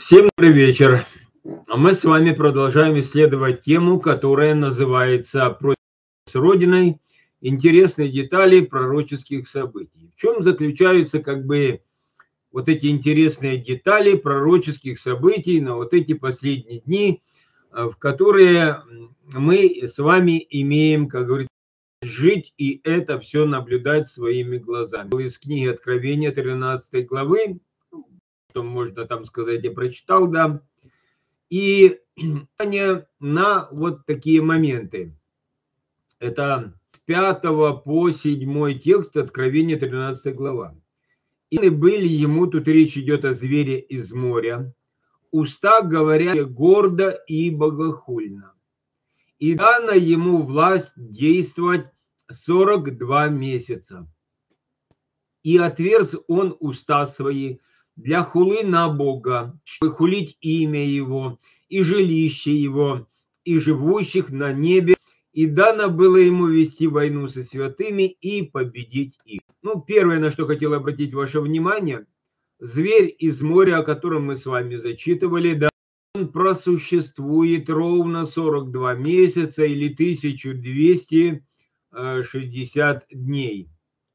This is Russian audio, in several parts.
Всем добрый вечер. А мы с вами продолжаем исследовать тему, которая называется «Против с Родиной. Интересные детали пророческих событий». В чем заключаются вот эти интересные детали пророческих событий на вот эти последние дни, в которые мы с вами имеем, как говорится, жить и это все наблюдать своими глазами. Из книги Откровения 13 главы, что можно там сказать, я прочитал, да. И на вот такие моменты. Это с 5 по 7 текст Откровения 13 глава. И были ему, тут речь идет о звере из моря, уста говоря гордо и богохульно. И дана ему власть действовать 42 месяца. И отверз он уста свои для хулы на Бога, чтобы хулить имя Его, и жилище Его, и живущих на небе, и дано было ему вести войну со святыми и победить их. Первое, на что хотел обратить ваше внимание, зверь из моря, о котором мы с вами зачитывали, да, он просуществует ровно 42 месяца или 1260 дней.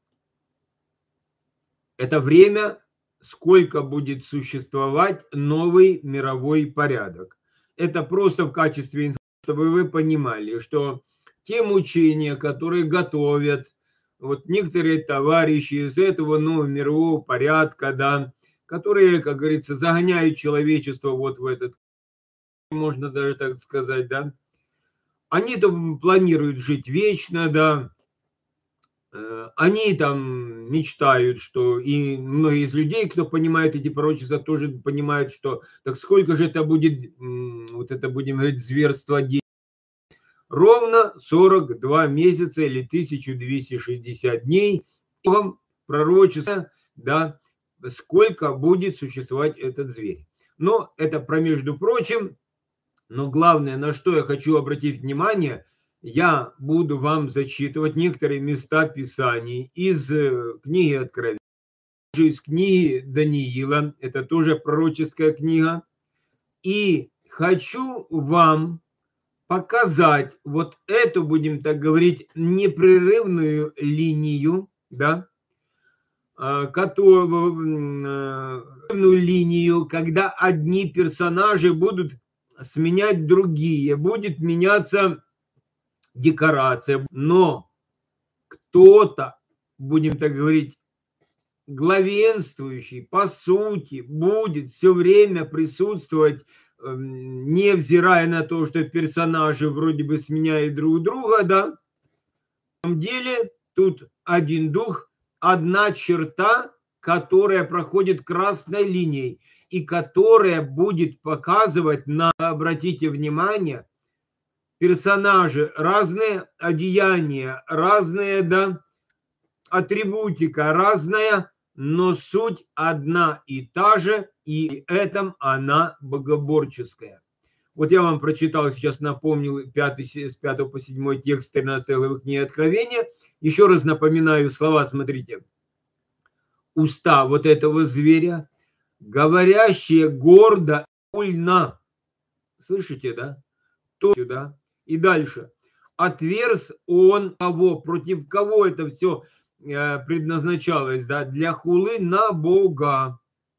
Это время, сколько будет существовать новый мировой порядок. Это просто в качестве информации, чтобы вы понимали, что те мучения, которые готовят вот некоторые товарищи из этого нового мирового порядка, да, которые, как говорится, загоняют человечество вот в этот, можно даже так сказать, да, они там планируют жить вечно, да, они там мечтают, что и многие из людей, кто понимает эти пророчества, тоже понимают, что так сколько же это будет, вот это будем говорить, зверство. Ровно 42 месяца или 1260 дней пророчество, да, сколько будет существовать этот зверь. Но это про между прочим, но главное, на что я хочу обратить внимание, я буду вам зачитывать некоторые места Писаний из книги Откровения, из книги Даниила, это тоже пророческая книга, и хочу вам показать вот эту, будем так говорить, непрерывную линию, да, линию, когда одни персонажи будут сменять другие, будет меняться декорация, но кто-то, будем так говорить, главенствующий, по сути, будет все время присутствовать, невзирая на то, что персонажи вроде бы сменяют друг друга, да, на самом деле тут один дух, одна черта, которая проходит красной линией и которая будет показывать обратите внимание, персонажи, разные одеяния, разные, да, атрибутика разная, но суть одна и та же, и этом она богоборческая. Вот я вам прочитал, сейчас напомнил с 5 по 7 текст 13 главы книги Откровения. Еще раз напоминаю слова, смотрите. Уста вот этого зверя, говорящие гордо, ульно. Слышите, да? То сюда. И дальше. Отверз он кого? Против кого это все предназначалось? Да? Для хулы на Бога.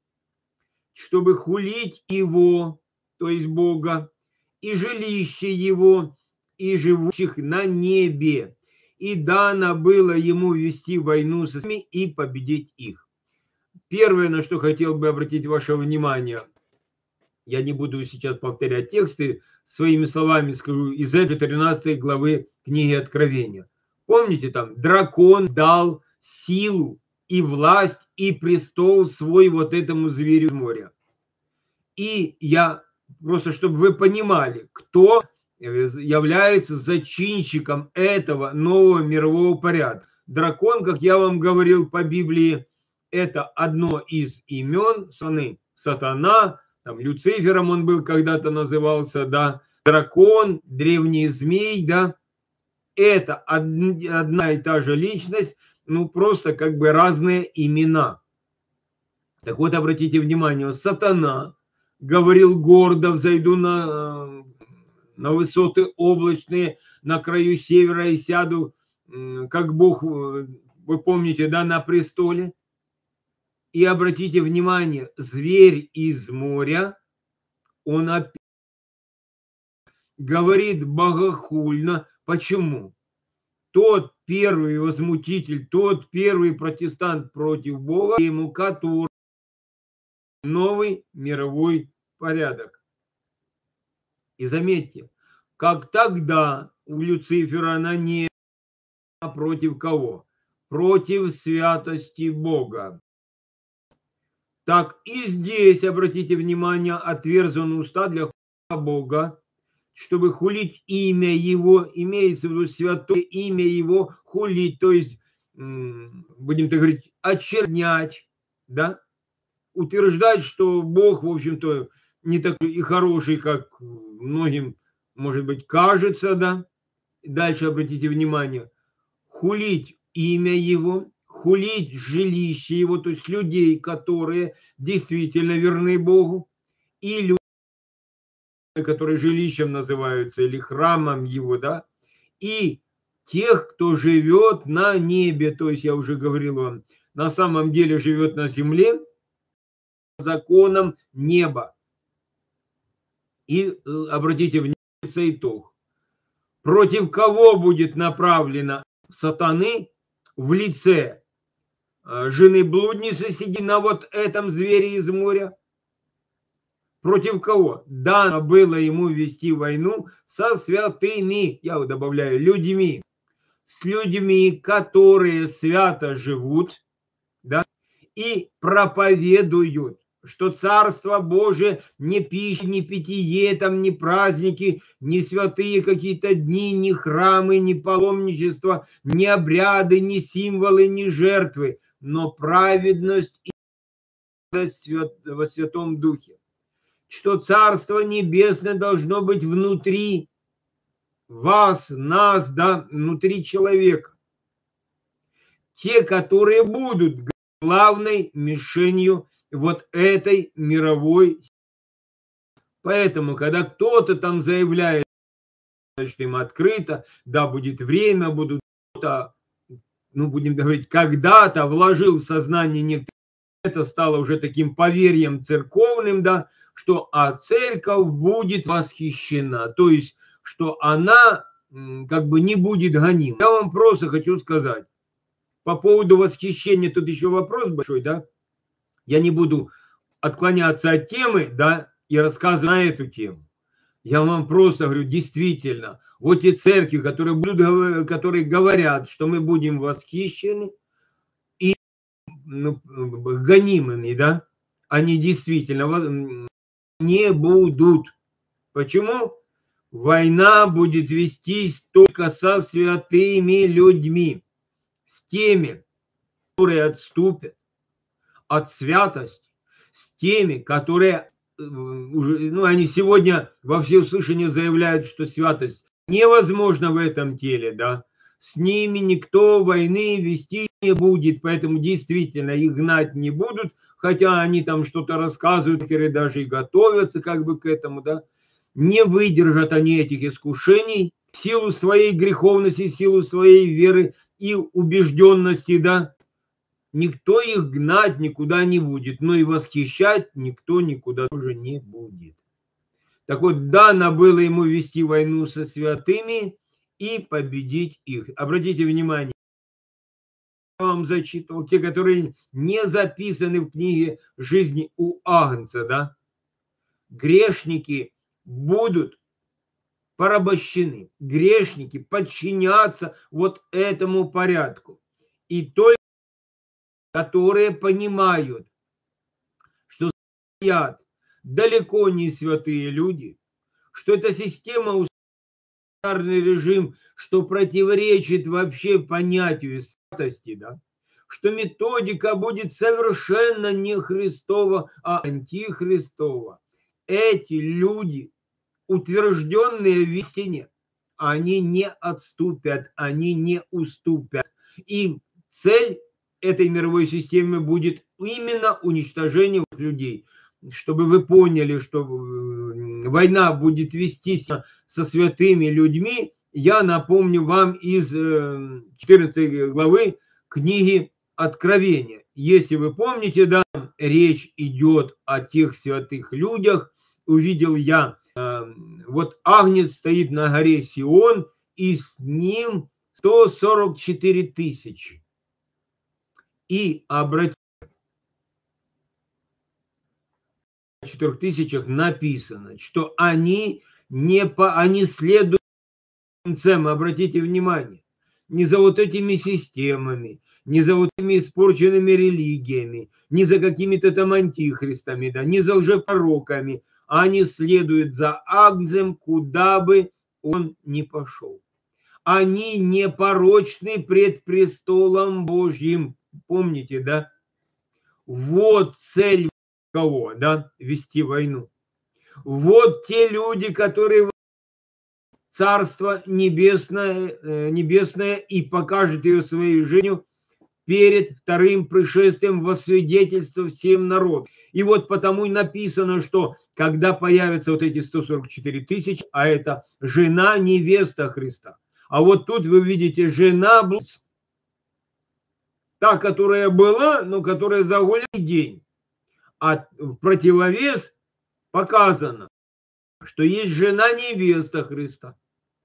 Чтобы хулить его, то есть Бога, и жилище его, и живущих на небе. И дано было ему вести войну со всеми и победить их. Первое, на что хотел бы обратить ваше внимание, я не буду сейчас повторять тексты, своими словами скажу, из этой 13 главы книги Откровения. Помните там, дракон дал силу и власть и престол свой вот этому зверю из моря. И я просто, чтобы вы понимали, кто является зачинщиком этого нового мирового порядка. Дракон, как я вам говорил по Библии, это одно из имен сатана, там Люцифером он был когда-то назывался, да, дракон, древний змей, да, это одна и та же личность, просто как бы разные имена. Так вот, обратите внимание, сатана говорил гордо, взойду на высоты облачные, на краю севера и сяду, как Бог, вы помните, да, на престоле. И обратите внимание, зверь из моря, он опять говорит богохульно. Почему? Тот первый возмутитель, тот первый протестант против Бога, ему который новый мировой порядок. И заметьте, как тогда у Люцифера на небе против кого? Против святости Бога. Так и здесь, обратите внимание, отверзаны уста для Бога, чтобы хулить имя Его, имеется в виду святое имя Его, хулить, то есть, будем так говорить, очернять, да, утверждать, что Бог, в общем-то, не такой и хороший, как многим, может быть, кажется, да. Дальше обратите внимание, хулить имя Его, хулить жилище Его, то есть людей, которые действительно верны Богу, и люди, которые жилищем называются, или храмом Его, да, и тех, кто живет на небе, то есть я уже говорил вам, на самом деле живет на земле, законом неба. И обратите внимание, итог. Против кого будет направлена сатаны в лице жены блудницы, сидя на вот этом звере из моря? Против кого? Дано было ему вести войну со святыми, я вот добавляю, людьми. С людьми, которые свято живут, да, и проповедуют, что Царство Божие не пища, не питье, там, не праздники, не святые какие-то дни, не храмы, не паломничество, не обряды, не символы, не жертвы, но праведность и во Святом Духе. Что Царство Небесное должно быть внутри вас, нас, да, внутри человека. Те, которые будут главной мишенью вот этой мировой. Поэтому, когда кто-то там заявляет, что им открыто, да, будет время, будут, ну, будем говорить, когда-то вложил в сознание некоторых, это стало уже таким поверьем церковным, да, что церковь будет восхищена, то есть, что она как бы не будет гонима. Я вам просто хочу сказать, по поводу восхищения, тут еще вопрос большой, да, я не буду отклоняться от темы, да, и рассказывать на эту тему. Я вам просто говорю, действительно, вот те церкви, которые говорят, что мы будем восхищены и гонимыми, да, они действительно не будут. Почему? Война будет вестись только со святыми людьми, с теми, которые отступят от святости, с теми, которые уже, ну, они сегодня во всеуслышание заявляют, что святость невозможна в этом теле, да, с ними никто войны вести не будет, поэтому действительно их гнать не будут, хотя они там что-то рассказывают, или даже и готовятся как бы к этому, да, не выдержат они этих искушений, в силу своей греховности, в силу своей веры и убежденности, да, никто их гнать никуда не будет, но и восхищать никто никуда тоже не будет. Так вот, дано было ему вести войну со святыми и победить их. Обратите внимание, я вам зачитывал, те, которые не записаны в книге жизни у Агнца, да, грешники будут порабощены, грешники подчинятся вот этому порядку. И только которые понимают, что стоят далеко не святые люди, что эта система, авторитарный режим, что противоречит вообще понятию святости, да, что методика будет совершенно не Христова, а антихристова. Эти люди, утвержденные в истине, они не отступят, они не уступят. И цель этой мировой системы будет именно уничтожение людей. чтобы вы поняли, что война будет вестись со святыми людьми, я напомню вам из 14 главы книги Откровения. Если вы помните, да, речь идет о тех святых людях. Увидел я, вот Агнец стоит на горе Сион, и с ним 144 тысячи. И обратите, в 4 тысячах написано, что они следуют концам, обратите внимание, не за вот этими системами, не за вот этими испорченными религиями, не за какими-то там антихристами, да, не за лжепророками, они следуют за Агнцем, куда бы он ни пошел. Они непорочны пред престолом Божьим. Помните, да? Вот цель кого, да, вести войну. Вот те люди, которые Царство небесное и покажет ее своей жизнью перед вторым пришествием во свидетельство всем народам. И вот потому и написано, что когда появятся вот эти 144 тысячи, а это жена невеста Христа. А вот тут вы видите жена, та, которая была, но которая загуляла день. А в противовес показано, что есть жена невеста Христа.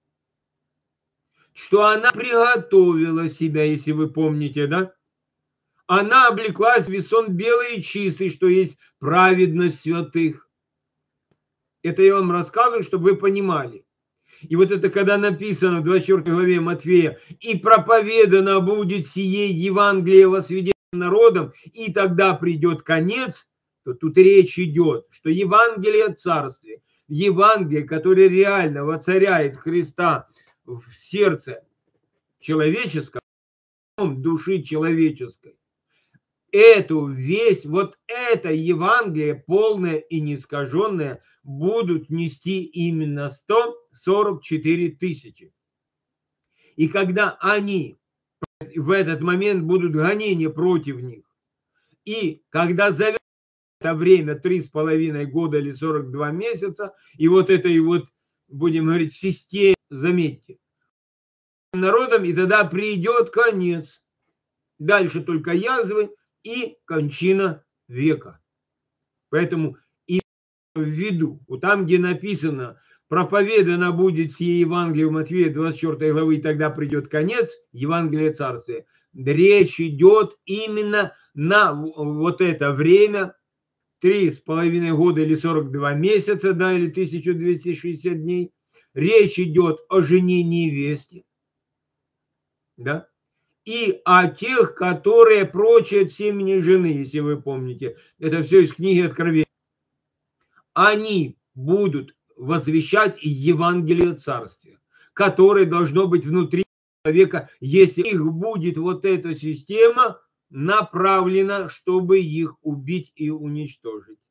Что она приготовила себя, если вы помните, да? Она облеклась в весон белый и чистый, что есть праведность святых. Это я вам рассказываю, чтобы вы понимали. И вот это когда написано в 24 главе Матфея, и проповедано будет сие Евангелие во свидетельство народам, и тогда придет конец, то тут речь идет, что Евангелие о Царстве, Евангелие, которое реально воцаряет Христа в сердце человеческом, души человеческой, эту весть, вот это Евангелие полное и неискаженное будут нести именно 144 тысячи. И когда они в этот момент будут гонения против них, и когда завершится это время 3,5 года или 42 месяца, и вот этой вот, будем говорить, системе, заметьте, народом, и тогда придет конец. Дальше только язвы и кончина века. Поэтому и в виду, вот там, где написано, проповедано будет сие Евангелие в Матфея 24 главы, и тогда придет конец, Евангелие Царствия. Речь идет именно на вот это время, 3,5 года или 42 месяца, да, или 1260 дней. Речь идет о жене невесте, да, и о тех, которые прочат семени жены, если вы помните. Это все из книги Откровения. Они будут возвещать Евангелие Царствия, которое должно быть внутри человека, если их будет вот эта система направлена, чтобы их убить и уничтожить.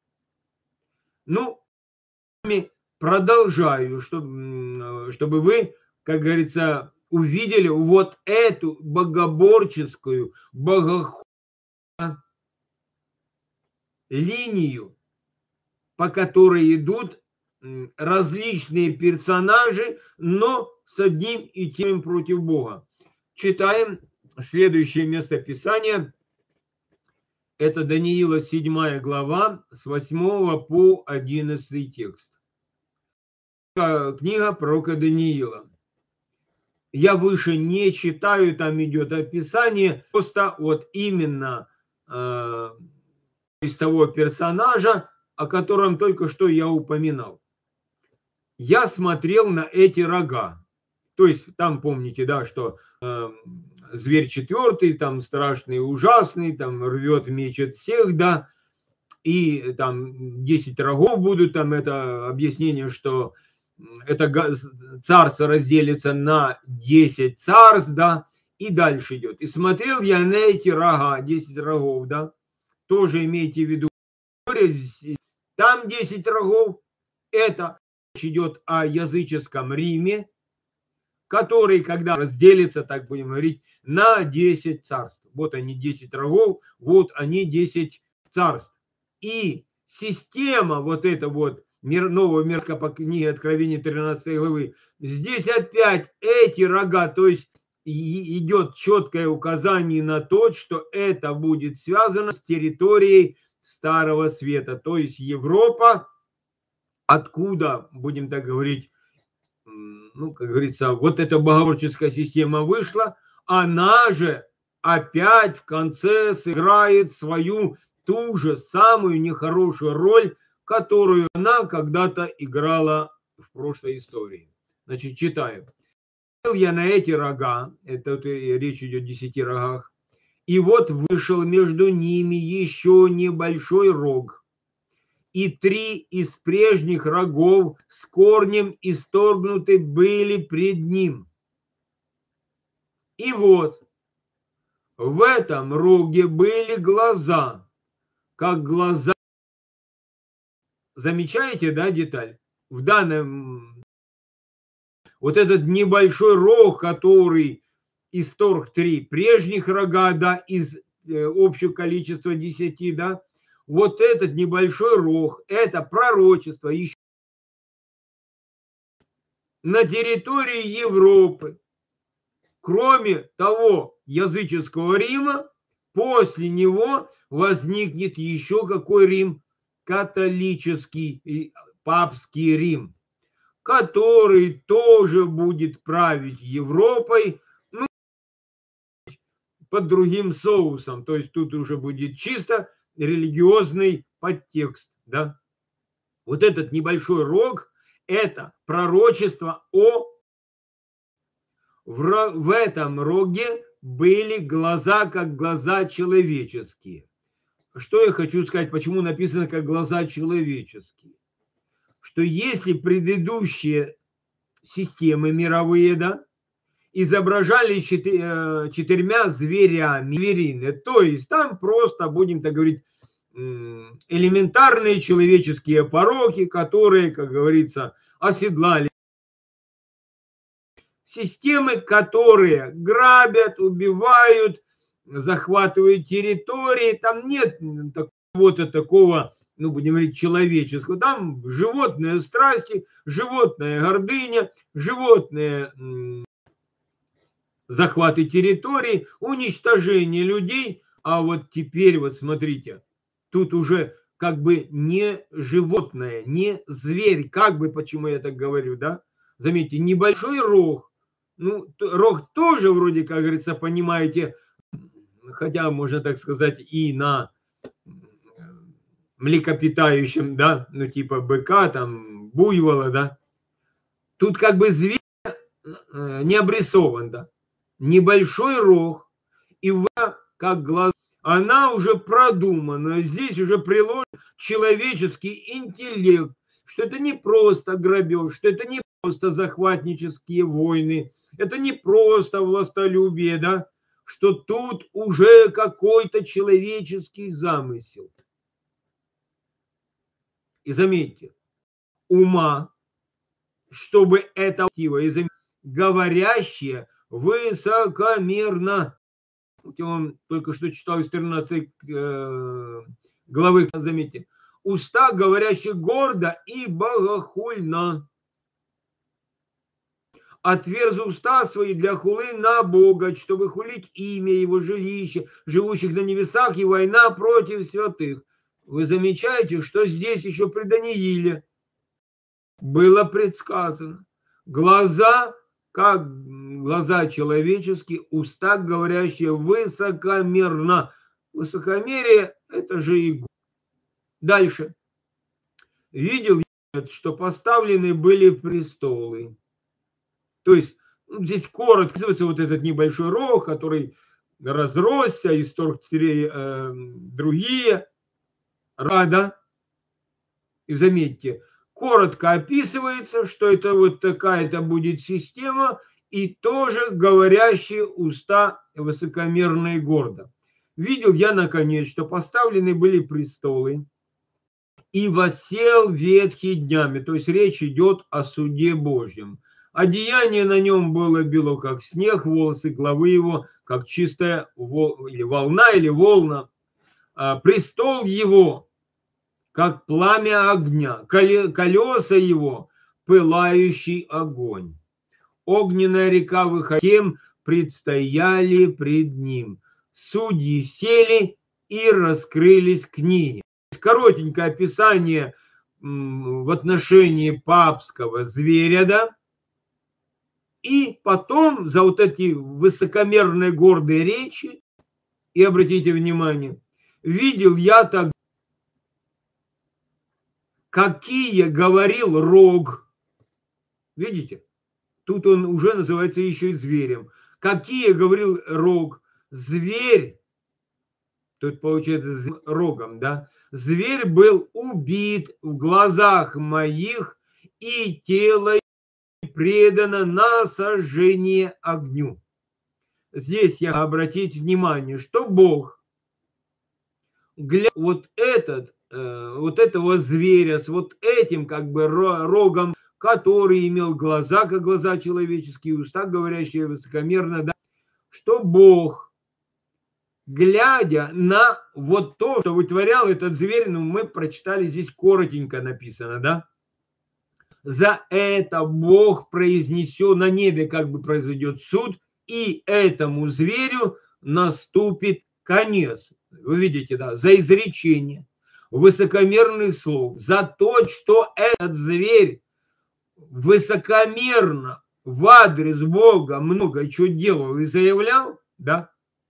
Ну, продолжаю, чтобы вы, как говорится, увидели вот эту богоборческую, богохульную линию, по которой идут различные персонажи, но с одним и тем против Бога. Читаем следующее местописание. Это Даниила 7 глава с 8 по 11 текст. Книга пророка Даниила. Я выше не читаю, там идет описание, просто вот именно из того персонажа, о котором только что я упоминал. Я смотрел на эти рога. То есть там помните, да, что зверь четвертый, там страшный и ужасный, там рвет, мечет всех, да, и там 10 рогов будут, там это объяснение, что это царство разделится на 10 царств, да, и дальше идет. И смотрел я на эти рога, 10 рогов, да, тоже имейте в виду, там 10 рогов, это идет о языческом Риме, который, когда разделится, так будем говорить, на 10 царств. Вот они 10 рогов, вот они 10 царств. И система вот эта вот нового мира по книге Откровения 13 главы, здесь опять эти рога, то есть идет четкое указание на то, что это будет связано с территорией Старого Света, то есть Европа, откуда, будем так говорить, ну, как говорится, вот эта богоборческая система вышла, она же опять в конце сыграет свою ту же самую нехорошую роль, которую она когда-то играла в прошлой истории. Значит, читаем. Я на эти рога, это речь идет о 10 рогах, и вот вышел между ними еще небольшой рог, и 3 из прежних рогов с корнем исторгнуты были пред ним. И вот в этом роге были глаза, как глаза. Замечаете, да, деталь? В данном вот этот небольшой рог, который исторг 3 прежних рога, да, из общего количества 10, да, вот этот небольшой рог, это пророчество еще на территории Европы. Кроме того языческого Рима, после него возникнет еще какой Рим? Католический, папский Рим, который тоже будет править Европой, ну, под другим соусом. То есть тут уже будет чисто религиозный подтекст. Да? Вот этот небольшой рог – это пророчество о... В этом роге были глаза, как глаза человеческие. Что я хочу сказать, почему написано как глаза человеческие? Что если предыдущие системы мировые, да, изображали 4 зверями, зверины, то есть там просто, будем так говорить, элементарные человеческие пороки, которые, как говорится, оседлали. Системы, которые грабят, убивают, захватывают территории, там нет какого-то такого, ну, будем говорить, человеческого. Там животные страсти, животная гордыня, животные захваты территорий, уничтожение людей. А вот теперь, вот смотрите, тут уже как бы не животное, не зверь, как бы, почему я так говорю, да? Заметьте, небольшой рог. Ну, рог тоже вроде, как говорится, понимаете, хотя, можно так сказать, и на млекопитающем, да, ну, типа быка, там, буйвола, да. Тут как бы зверь не обрисован, да. Небольшой рог, и как глаз, она уже продумана, здесь уже приложен человеческий интеллект, что это не просто грабеж, что это не просто захватнические войны, это не просто властолюбие, да, что тут уже какой-то человеческий замысел. И заметьте, ума, чтобы это говорящее высокомерно. Я вам только что читал из 13 главы, заметьте. Уста, говорящие гордо и богохульно. Отверз уста свои для хулы на Бога, чтобы хулить имя Его, жилища, живущих на небесах, и война против святых. Вы замечаете, что здесь еще при Данииле было предсказано. Глаза, как глаза человеческие, уста, говорящие высокомерно. Высокомерие – это же и... Дальше. Видел, что поставлены были престолы. То есть здесь коротко описывается вот этот небольшой рог, который разросся, исторг другие рада. И заметьте, коротко описывается, что это вот такая-то будет система, и тоже говорящие уста высокомерно и гордо. Видел я, наконец, что поставлены были престолы, и воссел ветхий днями. То есть речь идет о суде Божьем. Одеяние на нем было бело, как снег, волосы главы его, как чистая или волна, или волна. Престол его как пламя огня, колеса его пылающий огонь. Огненная река выходим, предстояли пред ним. Судьи сели и раскрылись книги. Коротенькое описание в отношении папского зверя, да, и потом за вот эти высокомерные гордые речи, и обратите внимание, видел я так, какие говорил рог. Видите? Тут он уже называется еще и зверем. Какие говорил рог? Зверь, тут получается рогом, да? Зверь был убит в глазах моих, и тело предано на сожжение огню. Здесь я обратите внимание, что Бог, вот этого зверя с вот этим как бы рогом, который имел глаза, как глаза человеческие, уста, говорящие высокомерно, да, что Бог, глядя на вот то, что вытворял этот зверь, ну, мы прочитали, здесь коротенько написано, да, за это Бог произнесет, на небе как бы произойдет суд, и этому зверю наступит конец. Вы видите, да, за изречение высокомерных слов, за то, что этот зверь высокомерно в адрес Бога много чего делал и заявлял, да,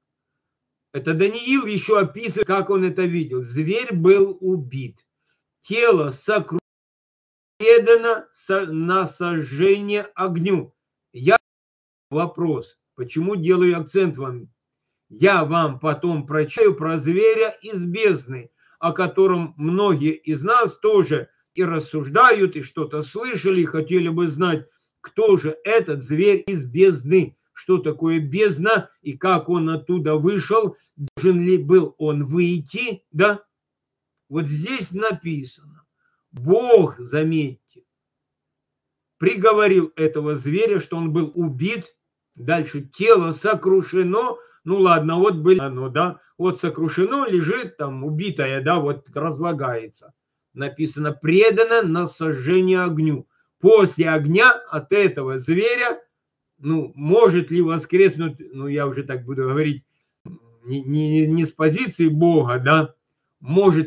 это Даниил еще описывает, как он это видел. Зверь был убит, тело сокрушено, предано на сожжение огню. Я вопрос, почему делаю акцент вам? Я вам потом прочитаю про зверя из бездны, о котором многие из нас тоже и рассуждают, и что-то слышали, и хотели бы знать, кто же этот зверь из бездны, что такое бездна, и как он оттуда вышел, должен ли был он выйти, да? Вот здесь написано, Бог, заметьте, приговорил этого зверя, что он был убит, дальше тело сокрушено, ну ладно, вот было оно, да, вот сокрушено, лежит там убитое, да, вот разлагается. Написано, предано на сожжение огню. После огня от этого зверя, ну, может ли воскреснуть, ну, я уже так буду говорить, не с позиции Бога, да, можно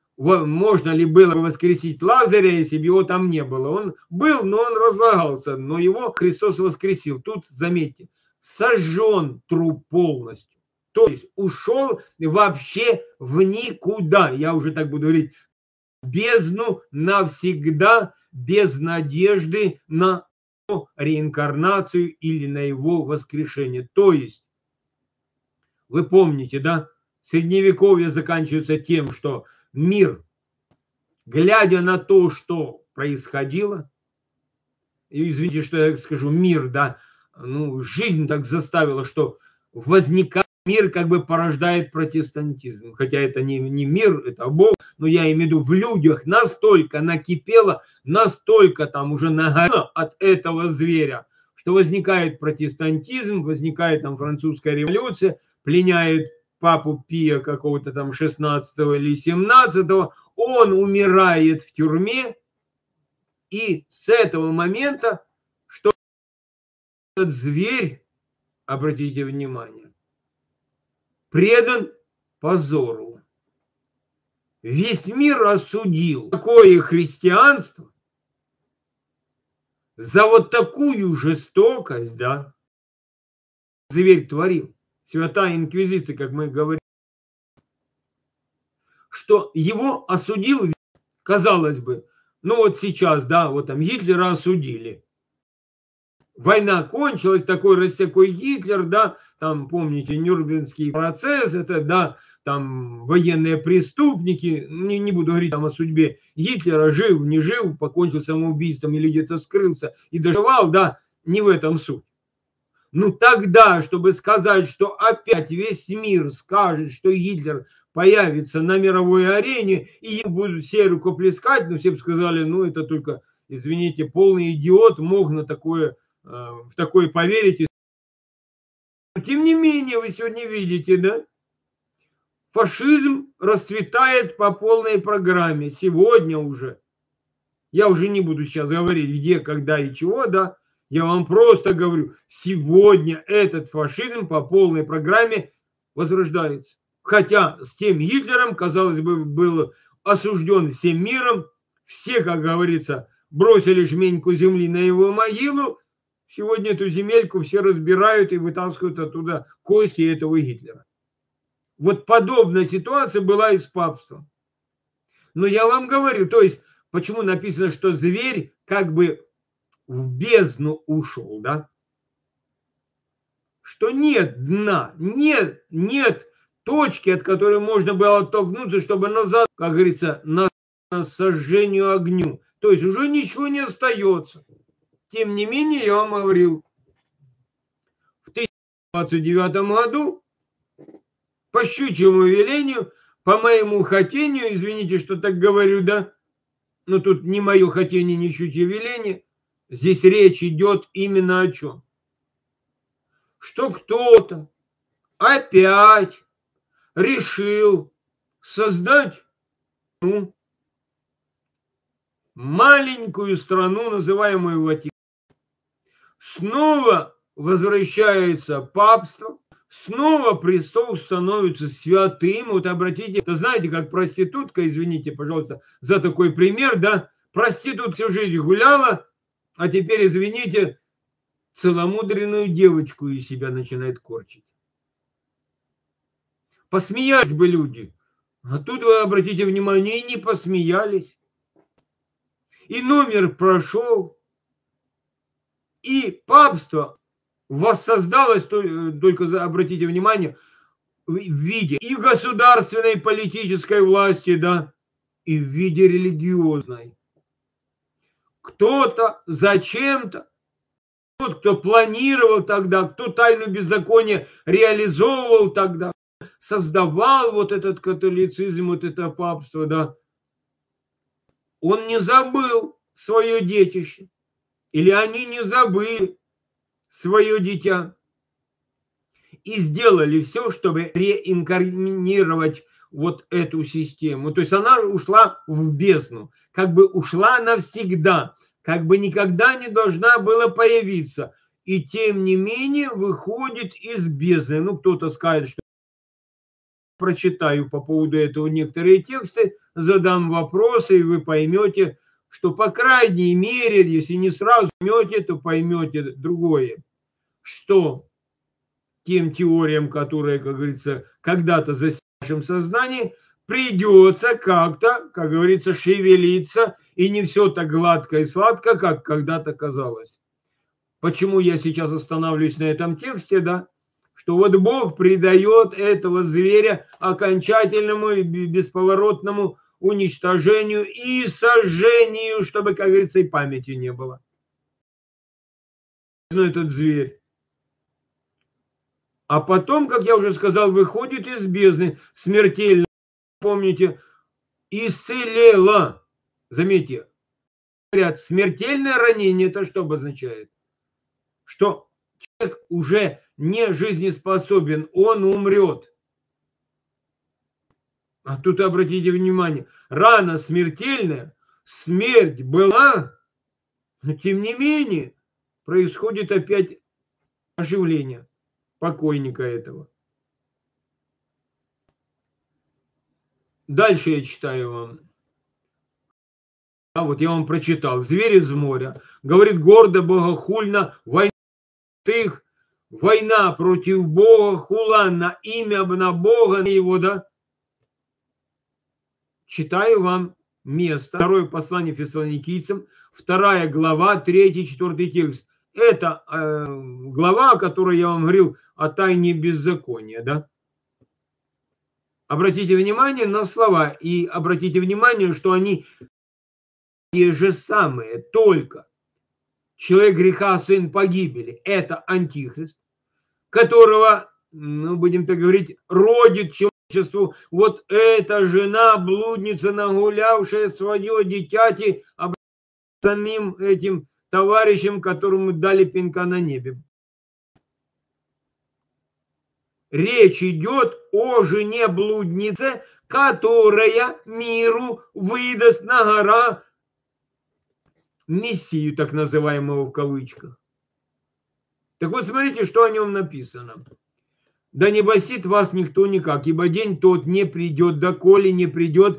ли было воскресить Лазаря, если бы его там не было? Он был, но он разлагался, но его Христос воскресил. Тут, заметьте, сожжен труп полностью. То есть ушел вообще в никуда. Я уже так буду говорить, бездну навсегда, без надежды на реинкарнацию или на его воскрешение. То есть, вы помните, да, Средневековье заканчивается тем, что мир, глядя на то, что происходило, и извините, что я скажу, мир, да, ну, жизнь так заставила, что возникает мир, как бы порождает протестантизм. Хотя это не мир, это Бог, но я имею в виду, в людях настолько накипело, настолько там уже нагорело от этого зверя, что возникает протестантизм, возникает там французская революция, пленяет папу Пия какого-то там 16-го или 17-го, он умирает в тюрьме, и с этого момента, что этот зверь, обратите внимание, предан позору. Весь мир осудил такое христианство за вот такую жестокость, да, зверь творил. Святая инквизиция, как мы говорим, что его осудил, казалось бы, ну вот сейчас, да, вот там Гитлера осудили. Война кончилась, такой Гитлер, да, там, помните, Нюрнбергский процесс, это, да, там военные преступники, не буду говорить там о судьбе Гитлера, жив, не жив, покончил самоубийством или где-то скрылся и доживал, да, не в этом суть. Ну тогда, чтобы сказать, что опять весь мир скажет, что Гитлер появится на мировой арене, и ему будут все рукоплескать, но все бы сказали, ну это только, извините, полный идиот мог на такое, в такое поверить. Тем не менее, вы сегодня видите, да, Фашизм расцветает по полной программе. Сегодня уже. Я уже не буду сейчас говорить, где, когда и чего, да. Я вам просто говорю, сегодня этот фашизм по полной программе возрождается. Хотя с тем Гитлером, казалось бы, был осужден всем миром. Все, как говорится, бросили жменьку земли на его могилу. Сегодня эту земельку все разбирают и вытаскивают оттуда кости этого Гитлера. Вот подобная ситуация была и с папством. Но я вам говорю, то есть, почему написано, что зверь как бы в бездну ушел, да? Что нет дна, нет точки, от которой можно было оттолкнуться, чтобы назад, как говорится, на сожжению огню. То есть уже ничего не остается. Тем не менее, я вам говорил, в 1929 году по щучьему велению, по моему хотению, извините, что так говорю, да, но тут не мое хотение, не щучье веление, здесь речь идет именно о чем? Что кто-то опять решил создать маленькую страну, называемую Ватикан. Снова возвращается папство, снова престол становится святым. Вот обратите, это знаете, как проститутка, извините, пожалуйста, за такой пример, да, проститутка всю жизнь гуляла, а теперь, извините, целомудренную девочку из себя начинает корчить. Посмеялись бы люди, а тут вы обратите внимание, и не посмеялись. И номер прошел, и папство воссоздалось, только обратите внимание, в виде и государственной политической власти, да, и в виде религиозной. Кто-то зачем-то, тот, кто планировал тогда, кто тайну беззакония реализовывал тогда, создавал вот этот католицизм, вот это папство, да, он не забыл свое детище. Или они не забыли свое дитя. И сделали все, чтобы реинкарнировать вот эту систему. То есть она ушла в бездну. Как бы ушла навсегда. Как бы никогда не должна была появиться. И тем не менее выходит из бездны. Ну, кто-то скажет, что прочитаю по поводу этого некоторые тексты, задам вопросы, и вы поймете, что, по крайней мере, если не сразу поймете, то поймете другое, что тем теориям, которые, как говорится, когда-то засели в нашем сознании, придется как-то, как говорится, шевелиться, и не все так гладко и сладко, как когда-то казалось. Почему я сейчас останавливаюсь на этом тексте, да? Что вот Бог придает этого зверя окончательному и бесповоротному уничтожению и сожжению, чтобы, как говорится, и памяти не было. Но этот зверь. А потом, как я уже сказал, выходит из бездны смертельно. Помните, исцелела. Заметьте, говорят, смертельное ранение, это что обозначает? Что человек уже не жизнеспособен, он умрет. А тут обратите внимание, рана смертельная, смерть была, но тем не менее происходит опять оживление покойника этого. Дальше я читаю вам. А вот я вам прочитал. Зверь из моря. Говорит гордо, богохульно, война против Бога, хула на имя на Бога, на его, да? Читаю вам место. Второе послание Фессалоникийцам, 2 глава, 3-4 текст. Это глава, о которой я вам говорил, о тайне беззакония, да? Обратите внимание на слова и обратите внимание, что они те же самые, только человек греха, сын погибели, это антихрист, которого, ну, будем так говорить, родит человечеству вот эта жена, блудница, нагулявшая свое дитяти, самим этим товарищем, которому дали пинка на небе. Речь идет о жене-блуднице, которая миру выдаст на гора Мессию, так называемого в кавычках. Так вот, смотрите, что о нем написано. Да не басит вас никто никак, ибо день тот не придет, доколе не придет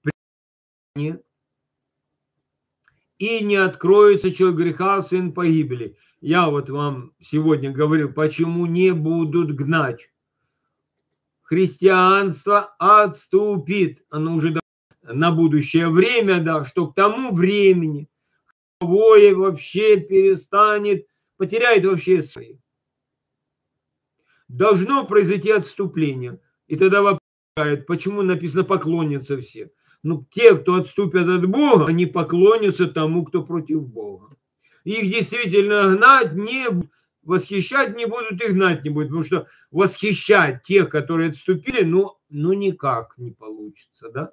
и не откроется человек греха, сын погибели. Я вот вам сегодня говорил, почему не будут гнать. Христианство отступит, оно уже на будущее время, да, что к тому времени вообще перестанет, потеряет вообще свои. Должно произойти отступление. И тогда вопрос, почему написано поклонятся все? Ну, те, кто отступят от Бога, они поклонятся тому, кто против Бога. Их действительно гнать не будут, восхищать не будут, и гнать не будут. Потому что восхищать тех, которые отступили, ну никак не получится, да?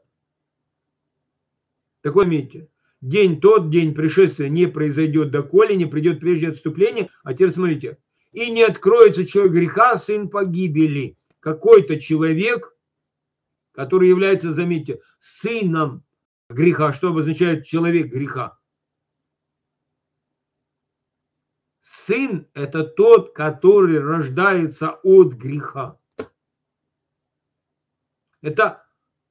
Так вот, заметьте, день пришествия не произойдет, доколе не придет прежде отступления. А теперь смотрите. И не откроется человек греха, сын погибели. Какой-то человек, который является, заметьте, сыном греха. Что обозначает человек греха? Сын – это тот, который рождается от греха. Это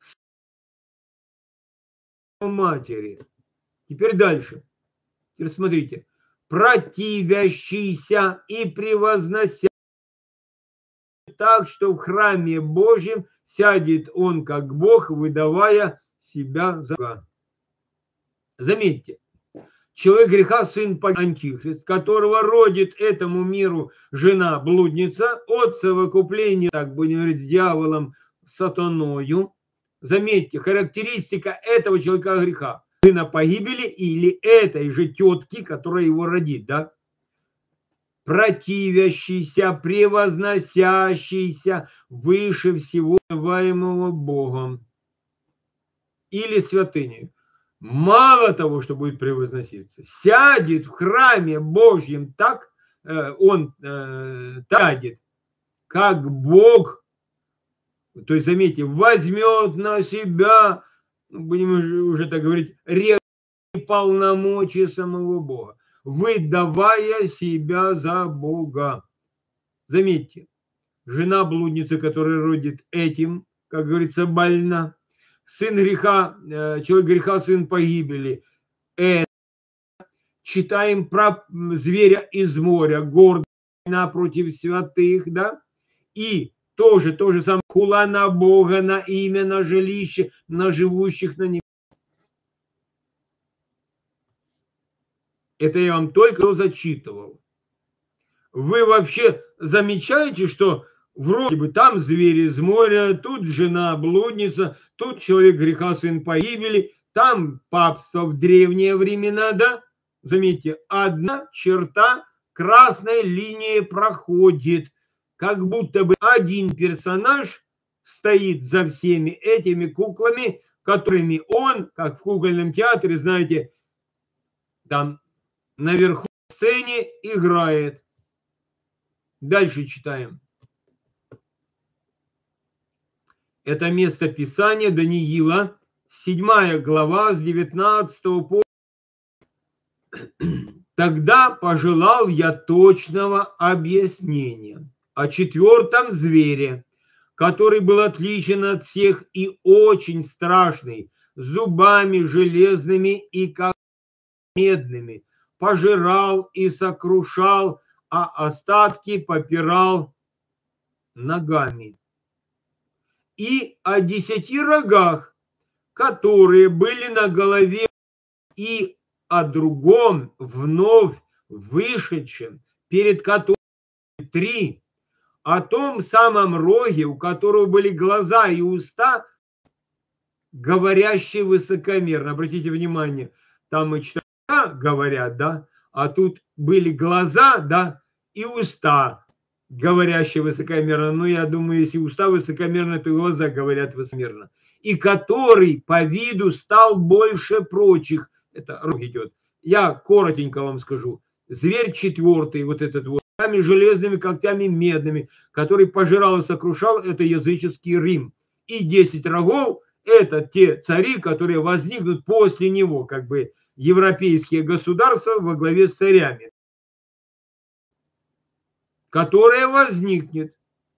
сын матери. Теперь дальше. Теперь смотрите. Противящийся и превознося так, что в храме Божьем сядет он как Бог, выдавая себя за Бога. Заметьте, человек греха, сын антихрист, которого родит этому миру жена блудница от совокупления, так будем говорить, с дьяволом, сатаною. Заметьте, характеристика этого человека греха. Сына погибели или этой же тетки, которая его родит, да? Противящийся, превозносящийся выше всего называемого Богом или святыней. Мало того, что будет превозноситься, сядет в храме Божьем так, он сядет, как Бог, то есть, заметьте, возьмет на себя, будем уже так говорить, полномочия самого Бога, выдавая себя за Бога. Заметьте, жена блудницы, которая родит этим, как говорится, больна. Сын греха, человек греха, сын погибели. Это читаем про зверя из моря, гордая против святых, да? И то же самое, хула на Бога, на имя, на жилище, на живущих на небе. Это я вам только зачитывал. Вы вообще замечаете, что вроде бы там звери из моря, тут жена блудница, тут человек греха, сын погибели, там папство в древние времена, да? Заметьте, одна черта красной линии проходит, как будто бы один персонаж стоит за всеми этими куклами, которыми он, как в кукольном театре, знаете, там наверху в сцене играет. Дальше читаем. Это место Писания Даниила, 7 глава, с 19 по... Тогда пожелал я точного объяснения о четвертом звере, который был отличен от всех и очень страшный, с зубами железными и как медными, пожирал и сокрушал, а остатки попирал ногами. И о 10 рогах, которые были на голове, и о другом вновь вышедшем, перед которым 3, о том самом роге, у которого были глаза и уста, говорящие высокомерно. Обратите внимание, там мы читаем, говорят, да, а тут были глаза, да, и уста, говорящие высокомерно. Ну, я думаю, если уста высокомерно, то и глаза говорят высокомерно. И который по виду стал больше прочих. Это рог идет. Я коротенько вам скажу. Зверь четвертый, вот этот вот, железными, когтями медными, который пожирал и сокрушал, это языческий Рим. И 10 рогов – это те цари, которые возникнут после него, как бы европейские государства во главе с царями, которое возникнет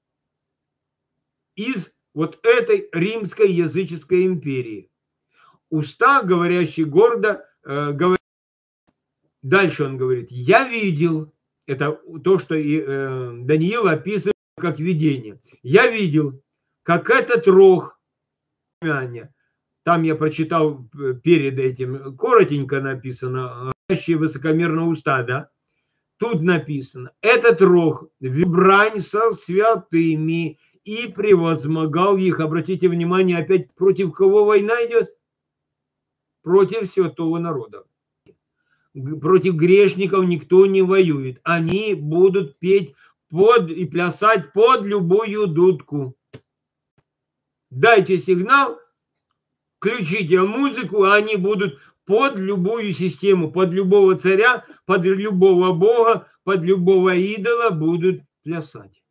из вот этой римской языческой империи. Уста, говорящие гордо, говорят. Дальше он говорит: я видел, это то, что Даниил описывает как видение. Я видел, как этот рог, там я прочитал перед этим, коротенько написано, высокомерные уста, да? Тут написано: этот рог в брань со святыми и превозмогал их. Обратите внимание, опять против кого война идет? Против святого народа. Против грешников никто не воюет. Они будут петь и плясать под любую дудку. Дайте сигнал, включите музыку, они будут под любую систему, под любого царя, под любого бога, под любого идола будут плясать.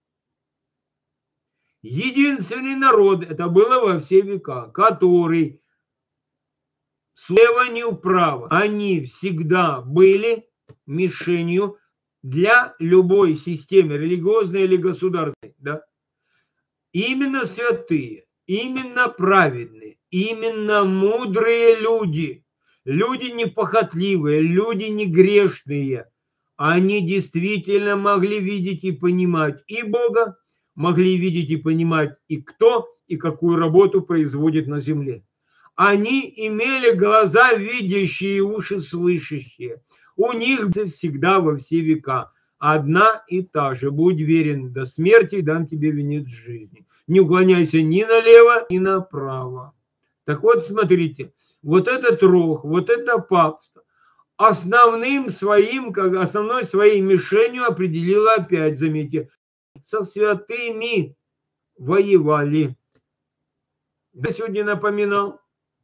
Единственный народ, это было во все века, который слева не вправо, они всегда были мишенью для любой системы, религиозной или государственной. Да? Именно святые, именно праведные, именно мудрые люди, люди непохотливые, люди не грешные, они действительно могли видеть и понимать и Бога, могли видеть и понимать и кто, и какую работу производит на земле. Они имели глаза видящие и уши слышащие. У них всегда во все века одна и та же: будь верен до смерти, дам тебе венец жизни. Не уклоняйся ни налево, ни направо. Так вот, смотрите, вот этот рог, вот это папство основной своей мишенью определило, опять заметьте, со святыми воевали. Я сегодня напоминал,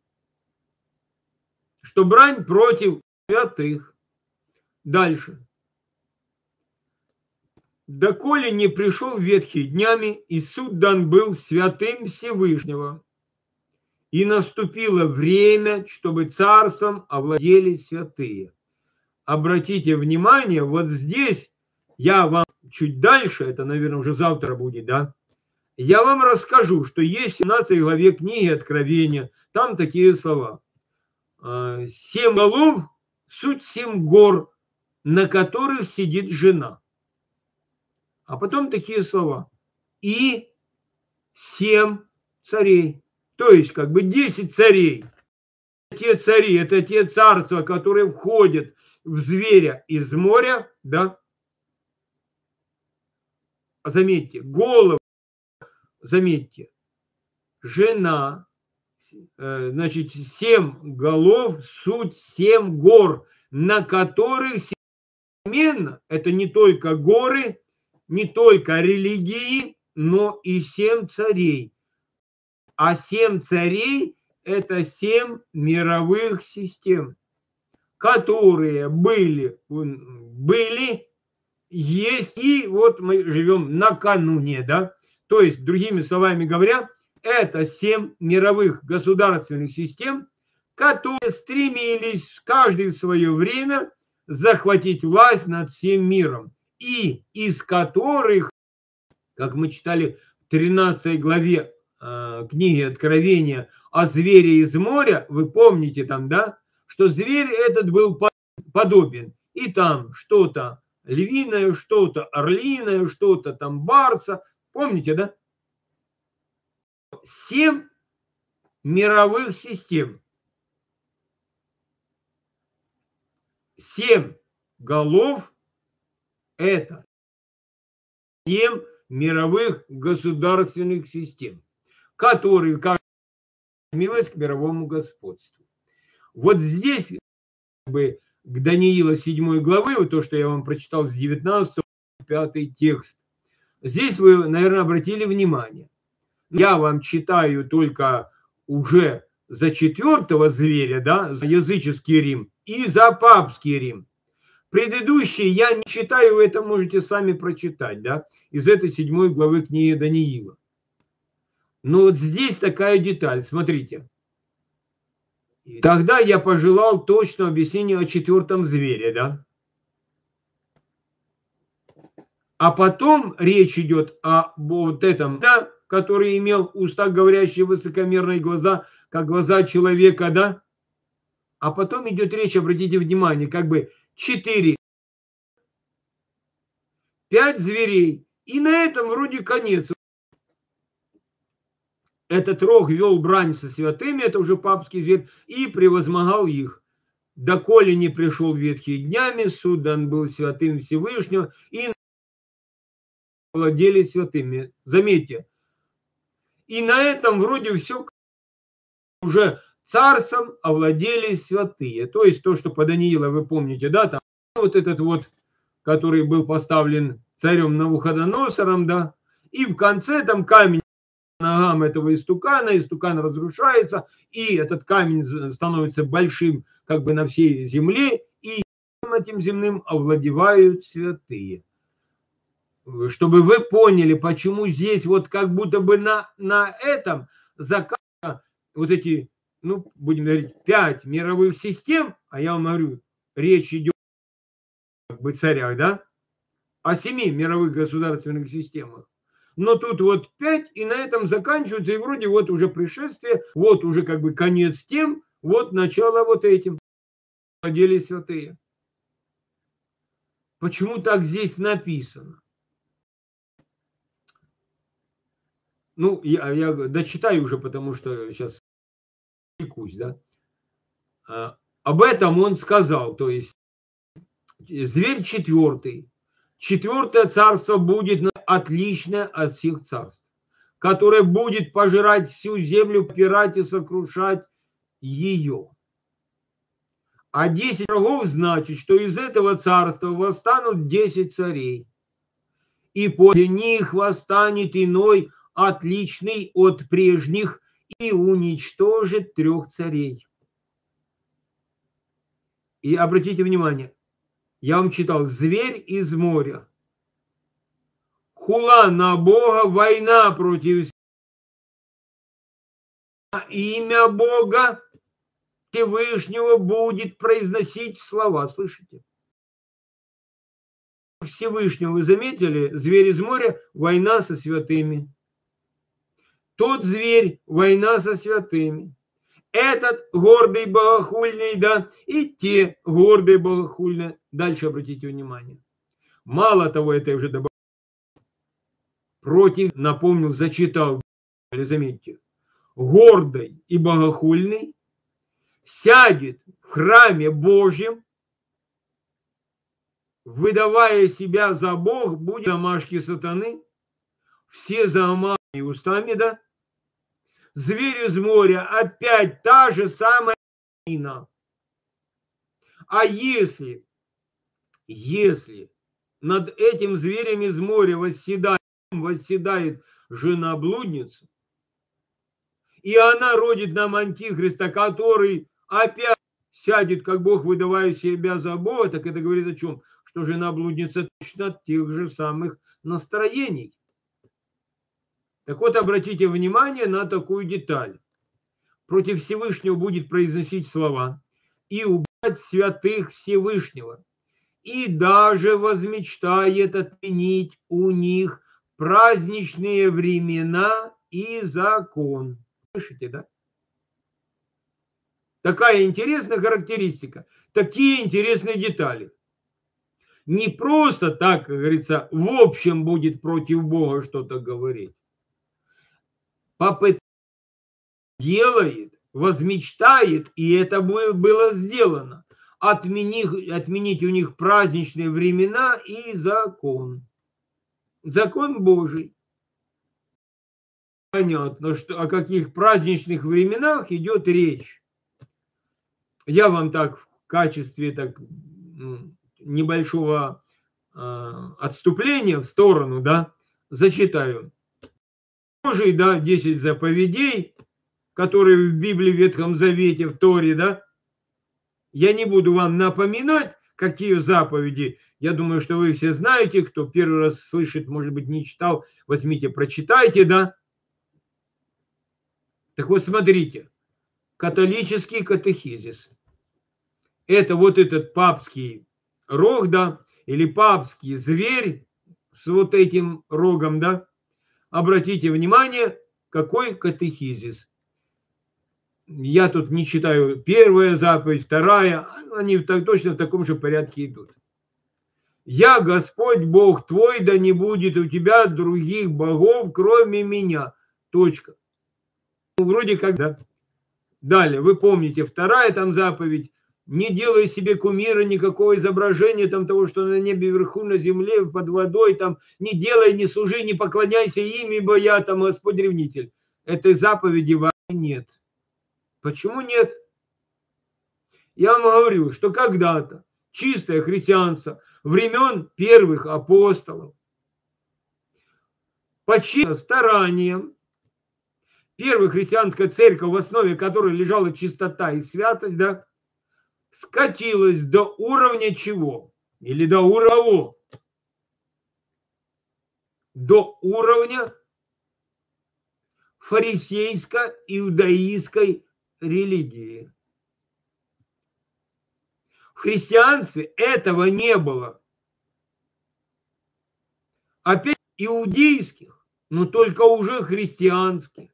что брань против святых. Дальше. Доколе не пришел ветхий днями, и суд дан был святым Всевышнего, и наступило время, чтобы царством овладели святые. Обратите внимание, вот здесь я вам чуть дальше, это, наверное, уже завтра будет, да, я вам расскажу, что есть в 17 главе книги Откровения, там такие слова: 7 голов, суть 7 гор, на которых сидит жена. А потом такие слова: и 7 царей. То есть, как бы 10 царей. Те цари, это те царства, которые входят в зверя из моря, да. Заметьте, головы, заметьте, жена, значит, 7 голов, суть 7 гор, на которых именно, это не только горы, не только религии, но и 7 царей. А 7 царей – это 7 мировых систем, которые были, есть, и вот мы живем накануне, да. То есть, другими словами говоря, это 7 мировых государственных систем, которые стремились каждый в свое время захватить власть над всем миром. И из которых, как мы читали в 13 главе книги Откровения о звере из моря, вы помните там, да, что зверь этот был подобен. И там что-то львиное, что-то орлиное, что-то там барса. Помните, да? 7 мировых систем. 7 голов – это 7 мировых государственных систем, которые стремились к мировому господству. Вот здесь, как бы, к Даниила 7 главы, вот то, что я вам прочитал с 19 по 5 текст, здесь вы, наверное, обратили внимание. Я вам читаю только уже за 4-го зверя, да, за языческий Рим и за папский Рим. Предыдущие я не читаю, вы это можете сами прочитать, да, из этой 7 главы книги Даниила. Но вот здесь такая деталь, смотрите. Тогда я пожелал точного объяснения о 4-м звере, да. А потом речь идет о вот этом, да, который имел уста, говорящие высокомерные глаза, как глаза человека, да. А потом идет речь, обратите внимание, как бы 4, 5 зверей. И на этом вроде конец. Этот рог вел брань со святыми, это уже папский зверь, и превозмогал их. Доколе не пришел ветхий днями, суд дан был святым Всевышнего, и владели святыми. Заметьте. И на этом вроде все уже царством овладели святые. То есть то, что по Даниила, вы помните, да, там вот этот вот, который был поставлен царем Навуходоносором, да, и в конце там камень ногам этого истукана, истукан разрушается, и этот камень становится большим как бы на всей земле, и этим земным овладевают святые. Чтобы вы поняли, почему здесь вот как будто бы на этом заказ вот эти, ну, будем говорить, 5 мировых систем, а я вам говорю, речь идет как бы царях, да, о 7 мировых государственных системах. Но тут вот 5, и на этом заканчивается, и вроде вот уже пришествие, вот уже как бы конец тем, вот начало вот этим. Владели святые. Почему так здесь написано? Ну, я дочитаю уже, потому что сейчас влекусь, да. Об этом он сказал, то есть зверь 4, 4 царство будет отличное от всех царств, которое будет пожирать всю землю, попирать и сокрушать ее. А 10 врагов значит, что из этого царства восстанут 10 царей. И после них восстанет иной, отличный от прежних, и уничтожит 3 царей. И обратите внимание, я вам читал, зверь из моря. Хула на Бога, война против имя Бога Всевышнего будет произносить слова. Слышите? Всевышнего, вы заметили? Зверь из моря, война со святыми. Тот зверь, война со святыми. Этот гордый, богохульный, да, и те гордые, богохульные. Дальше обратите внимание. Мало того, это я уже добавил. Против, напомнил, зачитал, заметьте, гордый и богохульный сядет в храме Божьем, выдавая себя за Бог, будет замашки сатаны, все замашки устами, да, зверь из моря, опять та же самая война. А если над этим зверем из моря восседает жена-блудница, и она родит нам антихриста, который опять сядет, как Бог, выдавая себя за Бога, так это говорит о чем? Что жена-блудница точно тех же самых настроений. Так вот, обратите внимание на такую деталь. Против Всевышнего будет произносить слова и убивать святых Всевышнего. И даже возмечтает отменить у них праздничные времена и закон. Слышите, да? Такая интересная характеристика, такие интересные детали. Не просто так, как говорится, в общем будет против Бога что-то говорить. Попытается, делает, возмечтает, и это было сделано. Отменить у них праздничные времена и закон. Закон Божий. Понятно, что о каких праздничных временах идет речь. Я вам так в качестве небольшого отступления в сторону, да, зачитаю. Божий, да, 10 заповедей, которые в Библии, в Ветхом Завете, в Торе, да. Я не буду вам напоминать, какие заповеди. Я думаю, что вы все знаете, кто первый раз слышит, может быть, не читал, возьмите, прочитайте, да. Так вот, смотрите, католический катехизис. Это вот этот папский рог, да, или папский зверь с вот этим рогом, да. Обратите внимание, какой катехизис. Я тут не читаю первая заповедь, вторая, они точно в таком же порядке идут. Я, Господь Бог твой, да не будет у тебя других богов, кроме меня. Точка. Ну, вроде как, да. Далее, вы помните, вторая там заповедь. Не делай себе кумира, никакого изображения там того, что на небе вверху, на земле, под водой, там, не делай, не служи, не поклоняйся им, ибо я там Господь ревнитель. Этой заповеди вообще нет. Почему нет? Я вам говорю, что когда-то чистое христианство времен первых апостолов по стараниям первая христианская церковь, в основе которой лежала чистота и святость, да, скатилась до уровня чего? Или до уровня? До уровня фарисейско-иудаистской религии. В христианстве этого не было. Опять иудейских, но только уже христианских.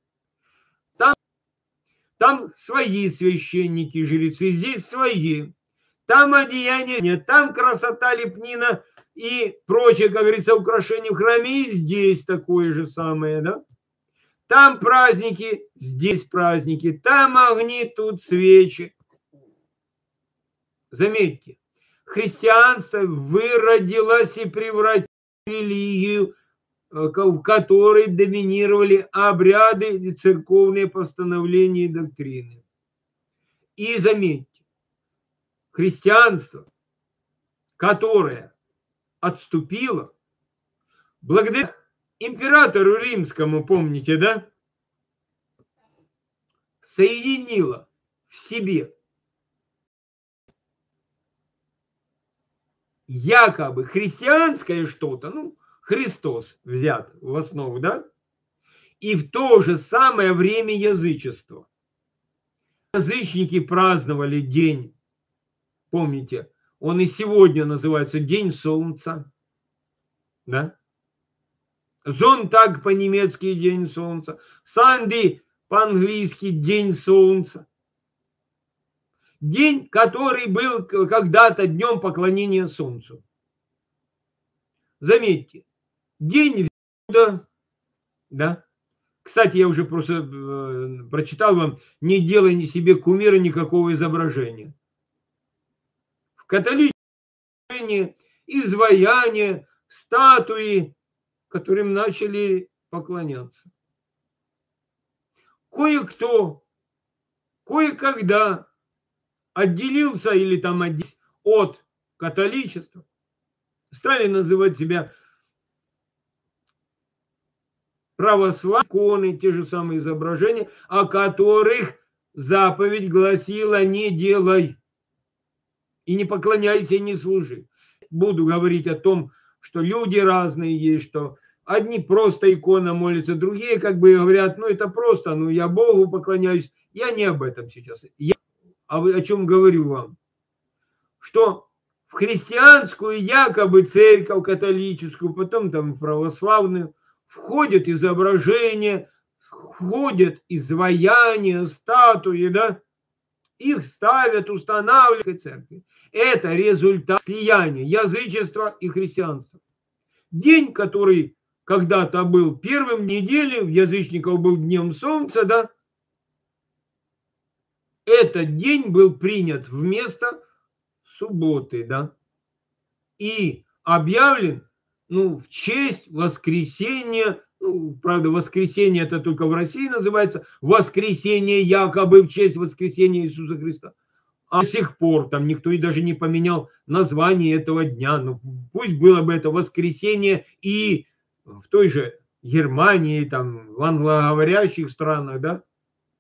Там свои священники, жрецы, здесь свои. Там одеяние, там красота, лепнина и прочее, как говорится, украшения в храме, и здесь такое же самое, да? Там праздники, здесь праздники, там огни, тут свечи. Заметьте, христианство выродилось и превратилось в религию, в которой доминировали обряды и церковные постановления и доктрины. И заметьте, христианство, которое отступило, благодаря императору римскому, помните, да, соединило в себе якобы христианское что-то, ну, Христос взят в основу, да, и в то же самое время язычество. Язычники праздновали день, помните, он и сегодня называется День Солнца, да? Зонтаг по-немецки День Солнца, Санди по-английски День Солнца. День, который был когда-то днем поклонения Солнцу. Заметьте, день да. Кстати, я уже просто прочитал вам, не делай себе кумира, никакого изображения. В католичестве изваяния, статуи, которым начали поклоняться. Кое-кто, кое-когда отделился или там от католичества, стали называть себя православные иконы, те же самые изображения, о которых заповедь гласила: не делай и не поклоняйся, и не служи. Буду говорить о том, что люди разные есть, что одни просто икона молятся, другие как бы говорят, ну это просто, ну я Богу поклоняюсь. Я не об этом сейчас. Я о чем говорю вам. Что в христианскую якобы церковь католическую, потом там в православную, входят изображения, входят изваяния, статуи, да, их ставят, устанавливают в церкви. Это результат слияния язычества и христианства. День, который когда-то был первым недели, в язычников был днем солнца, да, этот день был принят вместо субботы, да, и объявлен, ну, в честь воскресения, ну, правда, воскресенье это только в России называется, воскресенье якобы в честь воскресения Иисуса Христа. А до сих пор там никто и даже не поменял название этого дня. Ну, пусть было бы это воскресенье и в той же Германии, там, в англоговорящих странах, да.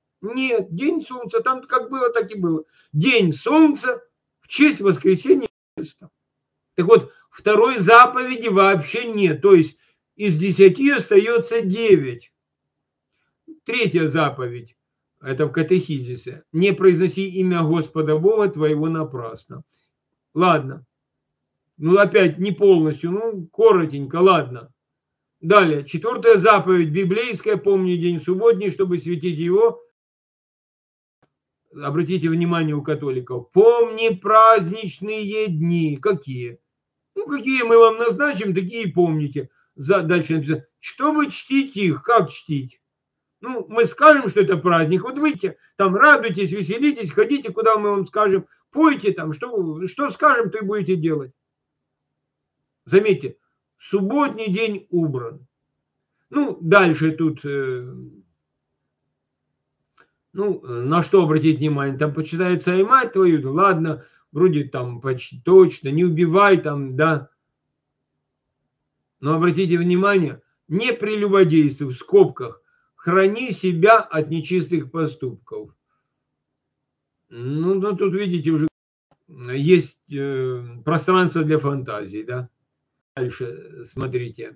Нет, День Солнца, там как было, так и было. День Солнца в честь воскресения Так вот, второй заповеди вообще нет. То есть из 10 остается 9. Третья заповедь, это в катехизисе. Не произноси имя Господа Бога твоего напрасно. Ладно. Ну, опять не полностью, ну, коротенько, ладно. Далее, 4-я заповедь библейская, помни день субботний, чтобы светить его. Обратите внимание у католиков. Помни праздничные дни. Какие? Ну, какие мы вам назначим, такие помните. Дальше написано, чтобы чтить их. Как чтить? Ну, мы скажем, что это праздник. Вот выйдите, там радуйтесь, веселитесь, ходите, куда мы вам скажем. Пойте там, что скажем, то и будете делать. Заметьте, субботний день убран. Ну, дальше тут, на что обратить внимание? Там почитается и мать твою, ну ладно, вроде там почти точно, не убивай там, да. Но обратите внимание, не прелюбодействуй, в скобках, храни себя от нечистых поступков. Ну, тут видите, уже есть пространство для фантазии, да. Дальше, смотрите.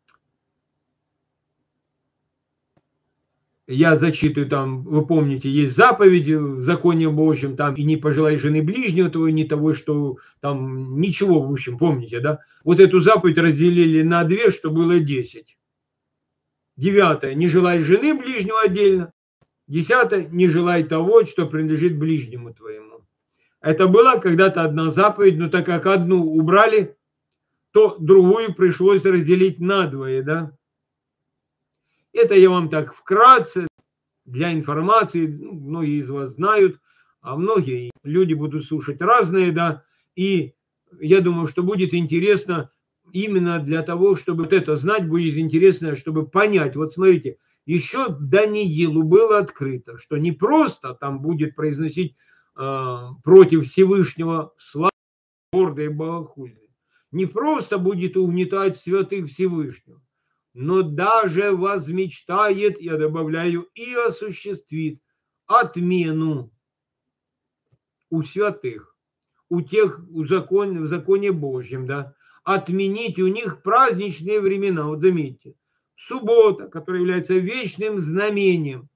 Я зачитываю там, вы помните, есть заповеди в законе Божьем, там и не пожелай жены ближнего твоего, не того, что там ничего, в общем, помните, да? Вот эту заповедь разделили на 2, что было 10. 9. Не желай жены ближнего отдельно. 10. Не желай того, что принадлежит ближнему твоему. Это была когда-то одна заповедь, но так как одну убрали, то другую пришлось разделить на 2, да? Это я вам так вкратце для информации, многие из вас знают, а многие люди будут слушать разные, да, и я думаю, что будет интересно именно для того, чтобы вот это знать, будет интересно, чтобы понять. Вот смотрите, еще Даниилу было открыто, что не просто там будет произносить против Всевышнего славу, гордо и богохульно, не просто будет угнетать святых Всевышнего, но даже возмечтает, я добавляю, и осуществит отмену у святых, у тех в законе Божьем, да, отменить у них праздничные времена. Вот заметьте, суббота, которая является вечным знамением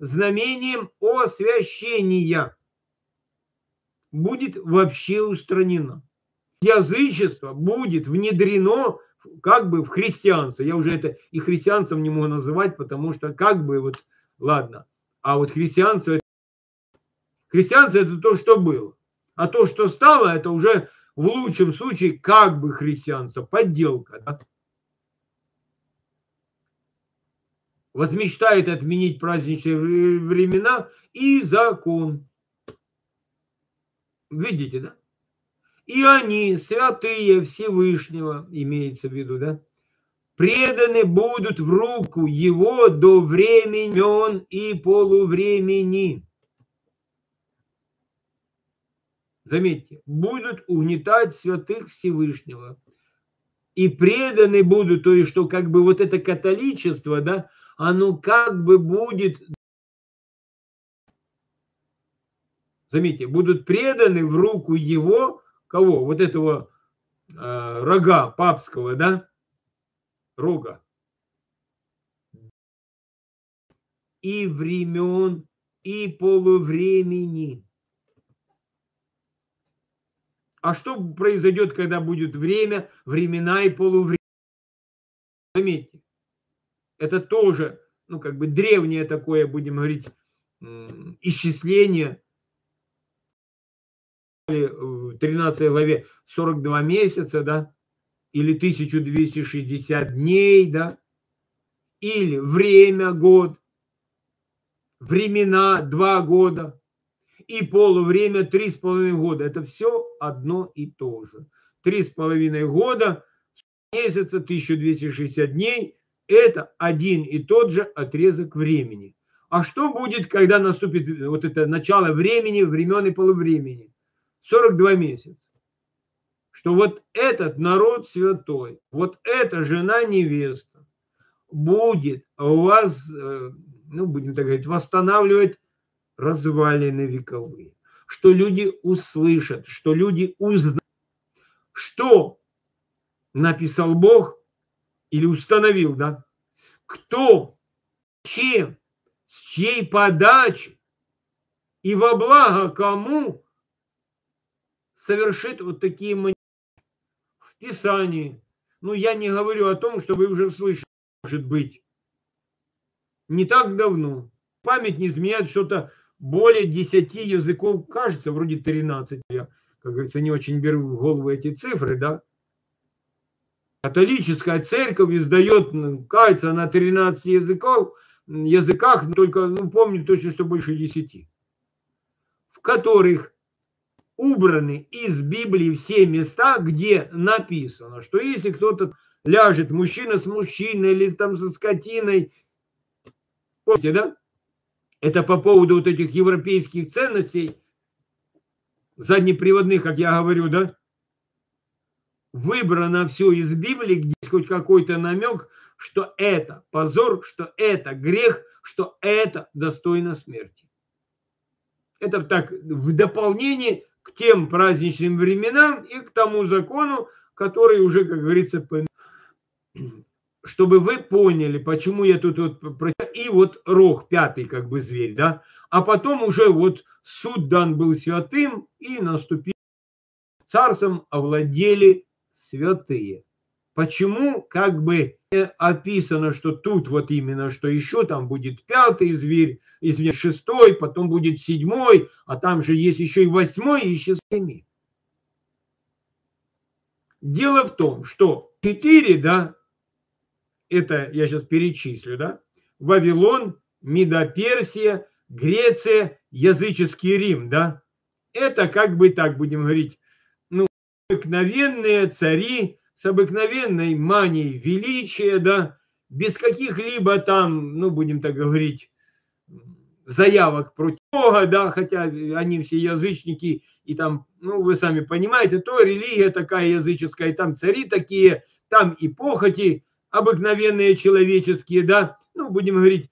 освящения, будет вообще устранена. Язычество будет внедрено как бы в христианство. Я уже это и христианством не могу называть, потому что как бы вот, ладно. А вот христианство это то, что было. А то, что стало, это уже в лучшем случае как бы христианство, подделка. Да? Возмечтает отменить праздничные времена и закон. Видите, да? И они, святые Всевышнего, имеется в виду, да, преданы будут в руку его до времен и полувремени. Заметьте, будут угнетать святых Всевышнего. И преданы будут, то есть, что как бы вот это католичество, да, оно как бы будет, заметьте, будут преданы в руку его, кого? Вот этого рога папского, да, рога. И времен, и полувремени. А что произойдет, когда будет время, времена и полувремена? Заметьте, это тоже, как бы древнее такое, будем говорить, исчисление. В 13 главе 42 месяца, да, или 1260 дней, да, или время, год, времена 2 года и полувремя 3,5 года. Это все одно и то же. 3,5 года, месяца, 1260 дней – это один и тот же отрезок времени. А что будет, когда наступит вот это начало времени, времен и полувремени? 42 месяца. Что вот этот народ святой, вот эта жена невеста будет у вас, будем так говорить, восстанавливать развалины вековые. Что люди услышат, что люди узнают. что написал Бог или установил, да? Кто, чем, с чьей подачи и во благо кому совершит вот такие манипуляции в Писании. Ну, я не говорю о том, что вы уже слышали, может быть, не так давно. Память не изменяет, что-то более 10 языков, кажется, вроде 13. Я, как говорится, не очень беру в голову эти цифры, да. Католическая церковь издает, кажется, на 13 языках, только, помню точно, что больше 10, в которых убраны из Библии все места, где написано, что если кто-то ляжет, мужчина с мужчиной или там со скотиной, помните, да? Это по поводу вот этих европейских ценностей, заднеприводных, как я говорю, да? Выбрано все из Библии, где есть хоть какой-то намек, что это позор, что это грех, что это достойно смерти. Это так в дополнение к тем праздничным временам и к тому закону, который уже, как говорится, чтобы вы поняли, почему я тут и вот рог, 5-й как бы зверь, да, а потом уже вот суд дан был святым и наступил царством овладели святые. Почему как бы описано, что тут вот именно, что еще там будет 5-й зверь, извините, 6-й, потом будет 7-й, а там же есть еще и 8-й, и еще 7. Дело в том, что 4, да, это я сейчас перечислю, да, Вавилон, Медоперсия, Греция, языческий Рим, да, это как бы так будем говорить, обыкновенные цари с обыкновенной манией величия, да, без каких-либо там, будем так говорить, заявок против Бога, да, хотя они все язычники, и там, вы сами понимаете, то религия такая языческая, и там цари такие, там и похоти обыкновенные человеческие, да, будем говорить,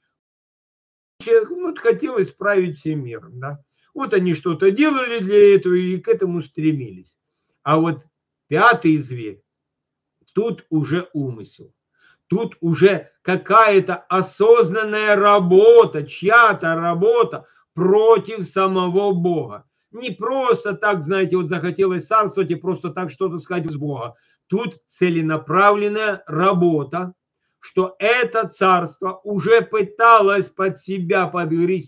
хотел исправить всем миром, да. Вот они что-то делали для этого и к этому стремились. А вот 5-й зверь, тут уже умысел. Тут уже какая-то осознанная работа, чья-то работа против самого Бога. Не просто так, знаете, вот захотелось царствовать и просто так что-то сказать с Бога. Тут целенаправленная работа, что это царство уже пыталось под себя подгрести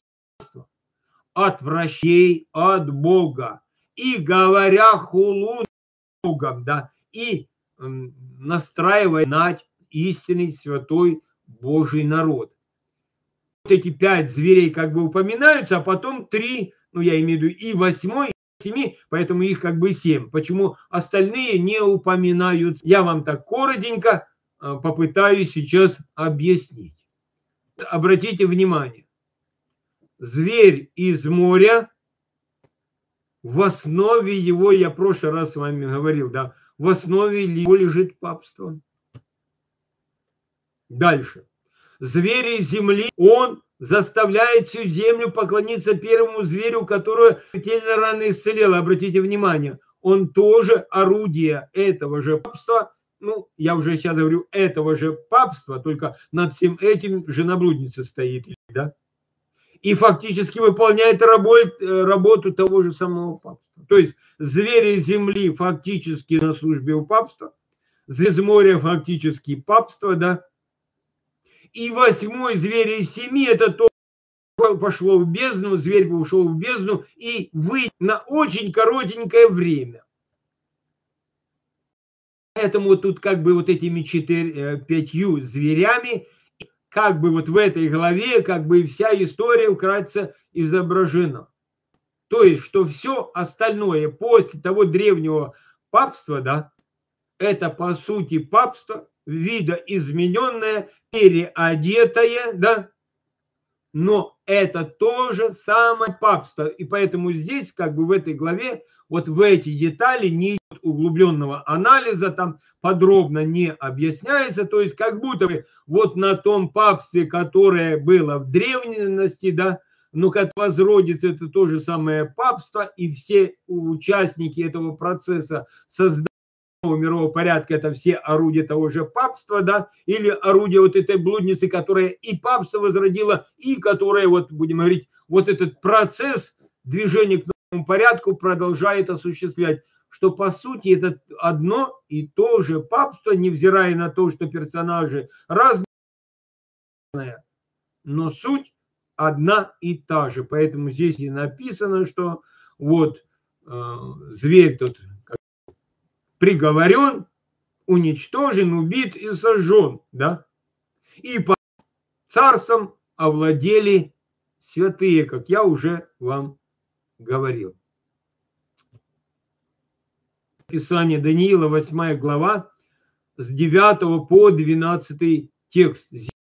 отвращей от Бога. И говоря хулу Богом, да, и настраивая на истинный святой Божий народ. Вот эти 5 зверей как бы упоминаются, а потом 3, я имею в виду и 8, и 7, поэтому их как бы 7. Почему остальные не упоминаются? Я вам так коротенько попытаюсь сейчас объяснить. Обратите внимание. Зверь из моря, в основе его, я в прошлый раз с вами говорил, да, в основе его лежит папство. Дальше. Зверь из земли, он заставляет всю землю поклониться первому зверю, которого смертельно рано исцелело. Обратите внимание, он тоже орудие этого же папства, я уже сейчас говорю, этого же папства, только над всем этим женоблудница стоит, да? И фактически выполняет работу того же самого папства. То есть звери земли фактически на службе у папства, зверь из моря фактически папство, да? И 8-й зверь из 7 это то, пошло в бездну, зверь ушел в бездну и выйдет на очень коротенькое время. Поэтому тут как бы вот этими 5 зверями, как бы вот в этой главе, как бы вся история вкратце изображена. То есть, что все остальное после того древнего папства, да, это по сути папство, видоизмененное, переодетое, да, но это тоже самое папство. И поэтому здесь, как бы в этой главе, вот в эти детали не идет углубленного анализа, там подробно не объясняется, то есть как будто бы вот на том папстве, которое было в древности, да, но как возродится это то же самое папство, и все участники этого процесса создания мирового порядка, это все орудия того же папства, да, или орудия вот этой блудницы, которая и папство возродила, и которая, вот будем говорить, вот этот процесс движения к новому порядку продолжает осуществлять, что по сути это одно и то же папство, невзирая на то, что персонажи разные, но суть одна и та же. Поэтому здесь и написано, что вот зверь тут приговорен, уничтожен, убит и сожжен, да? И по царствам овладели святые, как я уже вам говорил. Писание Даниила, 8 глава, с 9 по 12 текст.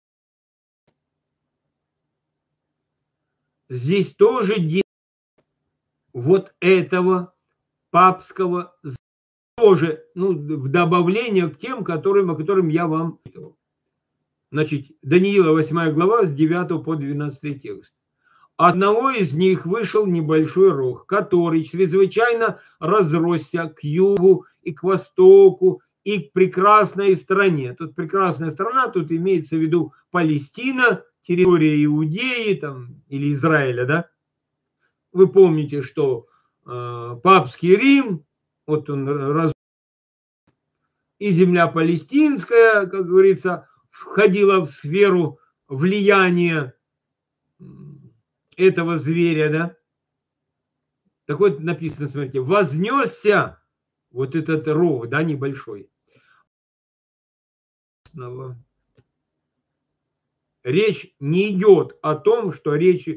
Здесь тоже вот этого папского, тоже, ну, в добавление к тем, о которым я вам говорил. Значит, Даниила, 8 глава, с 9 по 12 текст. Одного из них вышел небольшой рог, который чрезвычайно разросся к югу и к востоку, и к прекрасной стране. Тут прекрасная страна, тут имеется в виду Палестина, территория Иудеи там, или Израиля, да? Вы помните, что папский Рим, вот он и земля палестинская, как говорится, входила в сферу влияния этого зверя, да? Так вот написано, смотрите, вознесся вот этот рог, да, небольшой. Речь не идет о том, что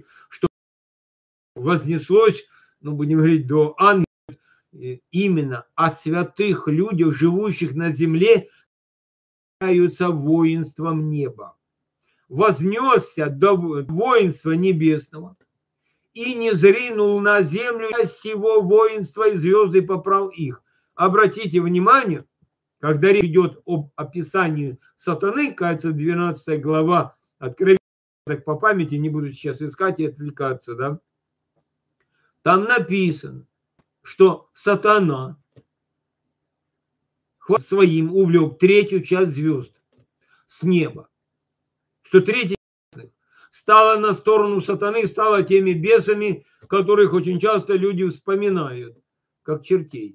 вознеслось, ну, будем говорить, до ангелов, именно о святых людях, живущих на земле, являются воинством неба. Вознесся до воинства небесного и не зринул на землю сего воинства, и звезды попрал их. Обратите внимание, когда речь идет об описании сатаны, кажется, 12 глава Откровения, так по памяти не буду сейчас искать и отвлекаться, да? Там написано, что сатана своим увлек третью часть звезд с неба. Что третья стала на сторону сатаны, стала теми бесами, которых очень часто люди вспоминают, как чертей.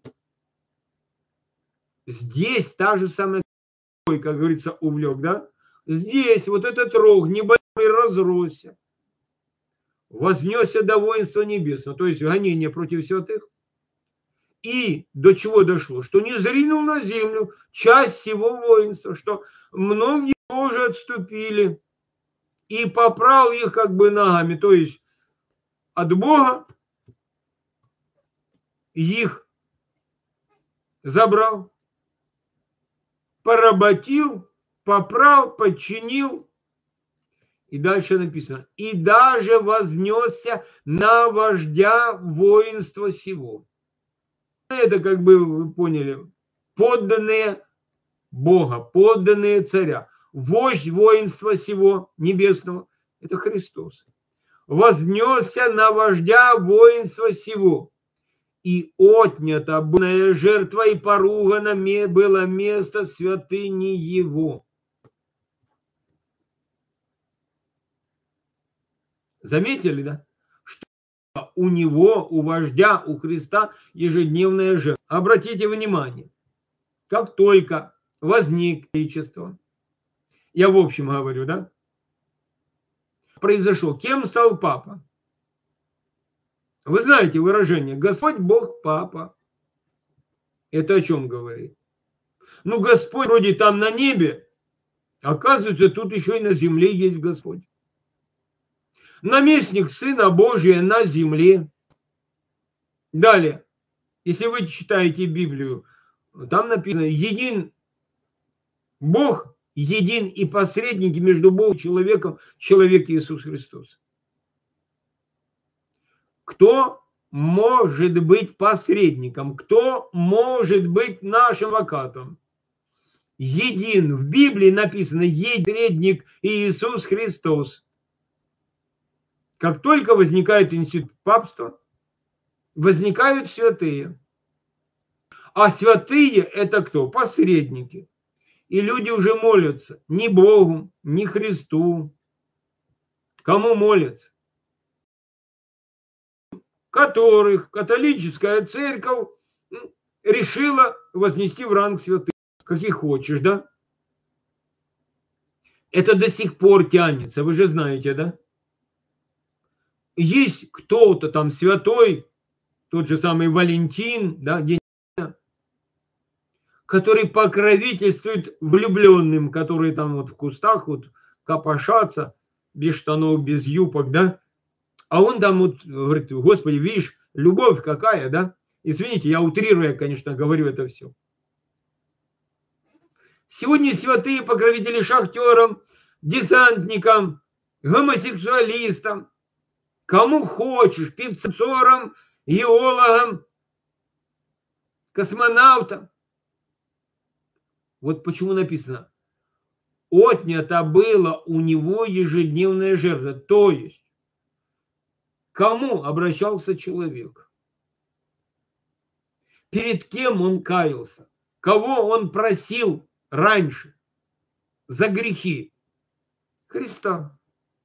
Здесь та же самая, как говорится, увлек, да? Здесь вот этот рог небольшой разросся, вознесся до воинства небесного, то есть гонение против святых. И до чего дошло? Что не зринул на землю часть всего воинства, что многие тоже отступили и поправил их как бы ногами, то есть от Бога их забрал, поработил, поправил, подчинил. И дальше написано, и даже вознесся на вождя воинства сего. Это, как бы вы поняли, подданные Бога, подданные царя. Вождь воинства сего небесного – это Христос. Вознесся на вождя воинства сего. И отнята была жертва, и поругано было место святыни его. Заметили, да? Что у него, у вождя, у Христа ежедневная жертва. Обратите внимание, как только возник количество, я в общем говорю, да, произошло, кем стал папа? Вы знаете выражение «Господь Бог Папа». Это о чем говорит? Ну, Господь вроде там на небе, оказывается, тут еще и на земле есть Господь. Наместник Сына Божия на земле. Далее, если вы читаете Библию, там написано «Един Бог, един и посредник между Богом и человеком, человек Иисус Христос». Кто может быть посредником? Кто может быть нашим адвокатом? Един. В Библии написано «Посредник Иисус Христос». Как только возникает институт папства, возникают святые. А святые это кто? Посредники. И люди уже молятся ни Богу, ни Христу. Кому молятся? Которых католическая церковь решила вознести в ранг святых. Каких хочешь, да? Это до сих пор тянется, вы же знаете, да? Есть кто-то там святой, тот же самый Валентин, да, который покровительствует влюбленным, которые там вот в кустах вот копошатся, без штанов, без юбок, да? А он там вот говорит: Господи, видишь, любовь какая, да? Извините, я утрируя, конечно, говорю это все. Сегодня святые покровители шахтерам, десантникам, гомосексуалистам, кому хочешь, певцам, геологам, космонавтам. Вот почему написано: отнято было у него ежедневная жертва. То есть, кому обращался человек? Перед кем он каялся? Кого он просил раньше за грехи? Христа.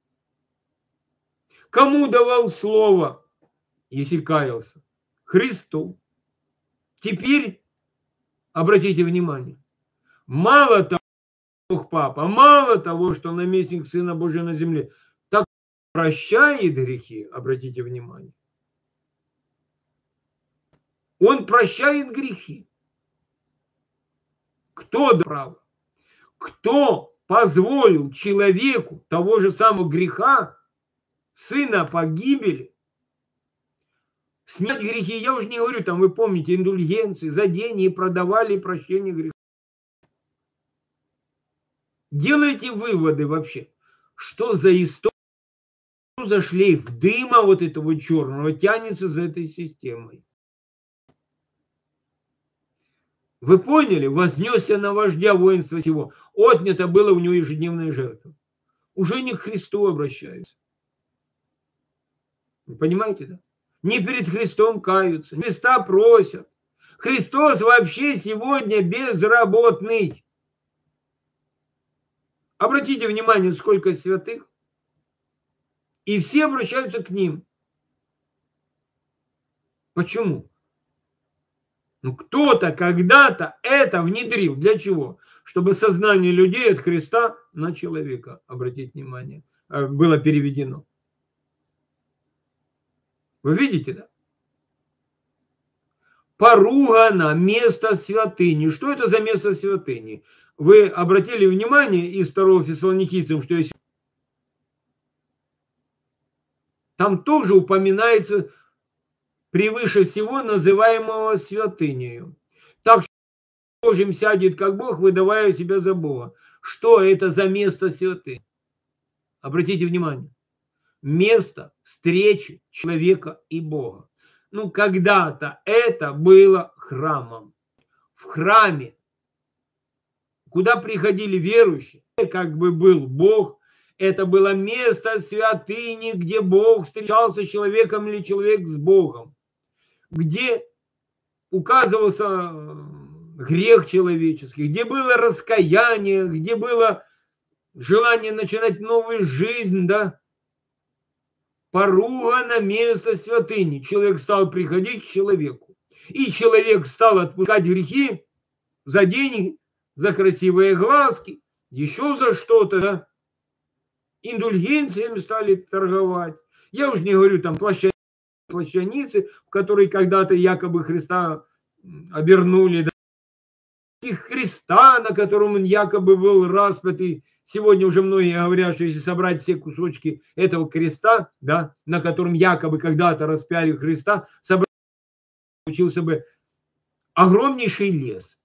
Кому давал слово, если каялся? Христу. Теперь обратите внимание, мало того, Бог Папа, мало того, что наместник Сына Божия на земле, так прощает грехи, обратите внимание. Он прощает грехи. Кто дал право? Кто позволил человеку того же самого греха, сына погибели, снять грехи? Я уже не говорю, там вы помните, индульгенции, за деньги продавали прощение грехов. Делайте выводы вообще, что за история, что за шлейф дыма вот этого черного тянется за этой системой. Вы поняли? Вознесся на вождя воинства сего. Отнято было у него ежедневная жертва. Уже не к Христу обращаются. Вы понимаете, да? Не перед Христом каются, Христа просят. Христос вообще сегодня безработный. Обратите внимание, сколько святых. И все обращаются к ним. Почему? Ну, кто-то когда-то это внедрил. Для чего? Чтобы сознание людей от Христа на человека, обратите внимание, было переведено. Вы видите, да? Поругано место святыни. Что это за место святыни? Вы обратили внимание из 2 Фессалоникийцам, что есть... Там тоже упоминается превыше всего называемого святынею. Так что Божьим сядет как Бог, выдавая себя за Бога. Что это за место святыни? Обратите внимание. Место встречи человека и Бога. Ну, когда-то это было храмом. В храме, куда приходили верующие, как бы был Бог, это было место святыни, где Бог встречался с человеком или человек с Богом, где указывался грех человеческий, где было раскаяние, где было желание начинать новую жизнь, да. Поругано место святыни. Человек стал приходить к человеку. И человек стал отпускать грехи за деньги, за красивые глазки, еще за что-то, да. Индульгенциями стали торговать. Я уже не говорю там плащаницы, в которые когда-то якобы Христа обернули, да. И Христа, на котором он якобы был распятый. Сегодня уже многие говорят, что если собрать все кусочки этого креста, да, на котором якобы когда-то распяли Христа, собрать, получился бы огромнейший лес.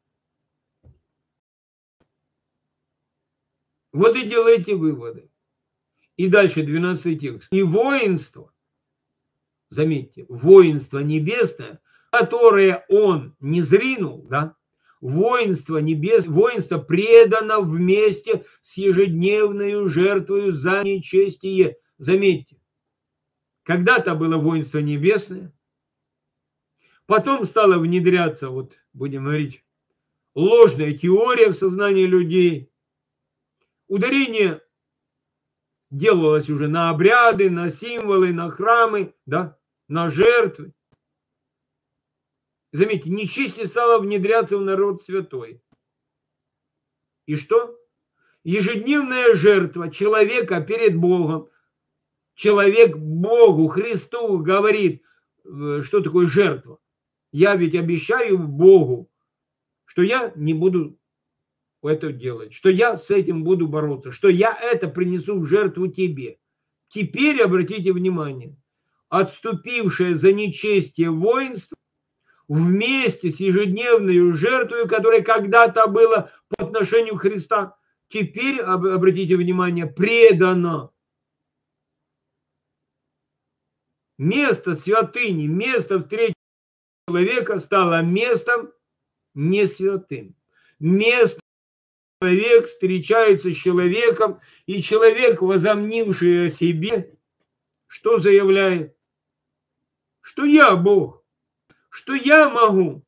Вот и делайте выводы. И дальше 12 текст. И воинство, заметьте, воинство небесное, которое он не зринул, да, воинство небес, воинство предано вместе с ежедневной жертвою за нечестие. Заметьте, когда-то было воинство небесное, Потом стала внедряться, вот будем говорить, ложная теория в сознании людей. Ударение делалось уже на обряды, на символы, на храмы, да, на жертвы. Заметьте, нечестие стало внедряться в народ святой. И что? Ежедневная жертва человека перед Богом. Человек Богу, Христу говорит, что такое жертва. Я ведь обещаю Богу, что я не буду это делать, что я с этим буду бороться, что я это принесу в жертву тебе. Теперь обратите внимание, отступившее за нечестие воинство вместе с ежедневной жертвой, которая когда-то была по отношению к Христа, теперь, обратите внимание, предано. Место святыни, место встречи человека стало местом не святым. Место человек встречается с человеком, и человек, возомнивший о себе, что заявляет? Что я Бог, что я могу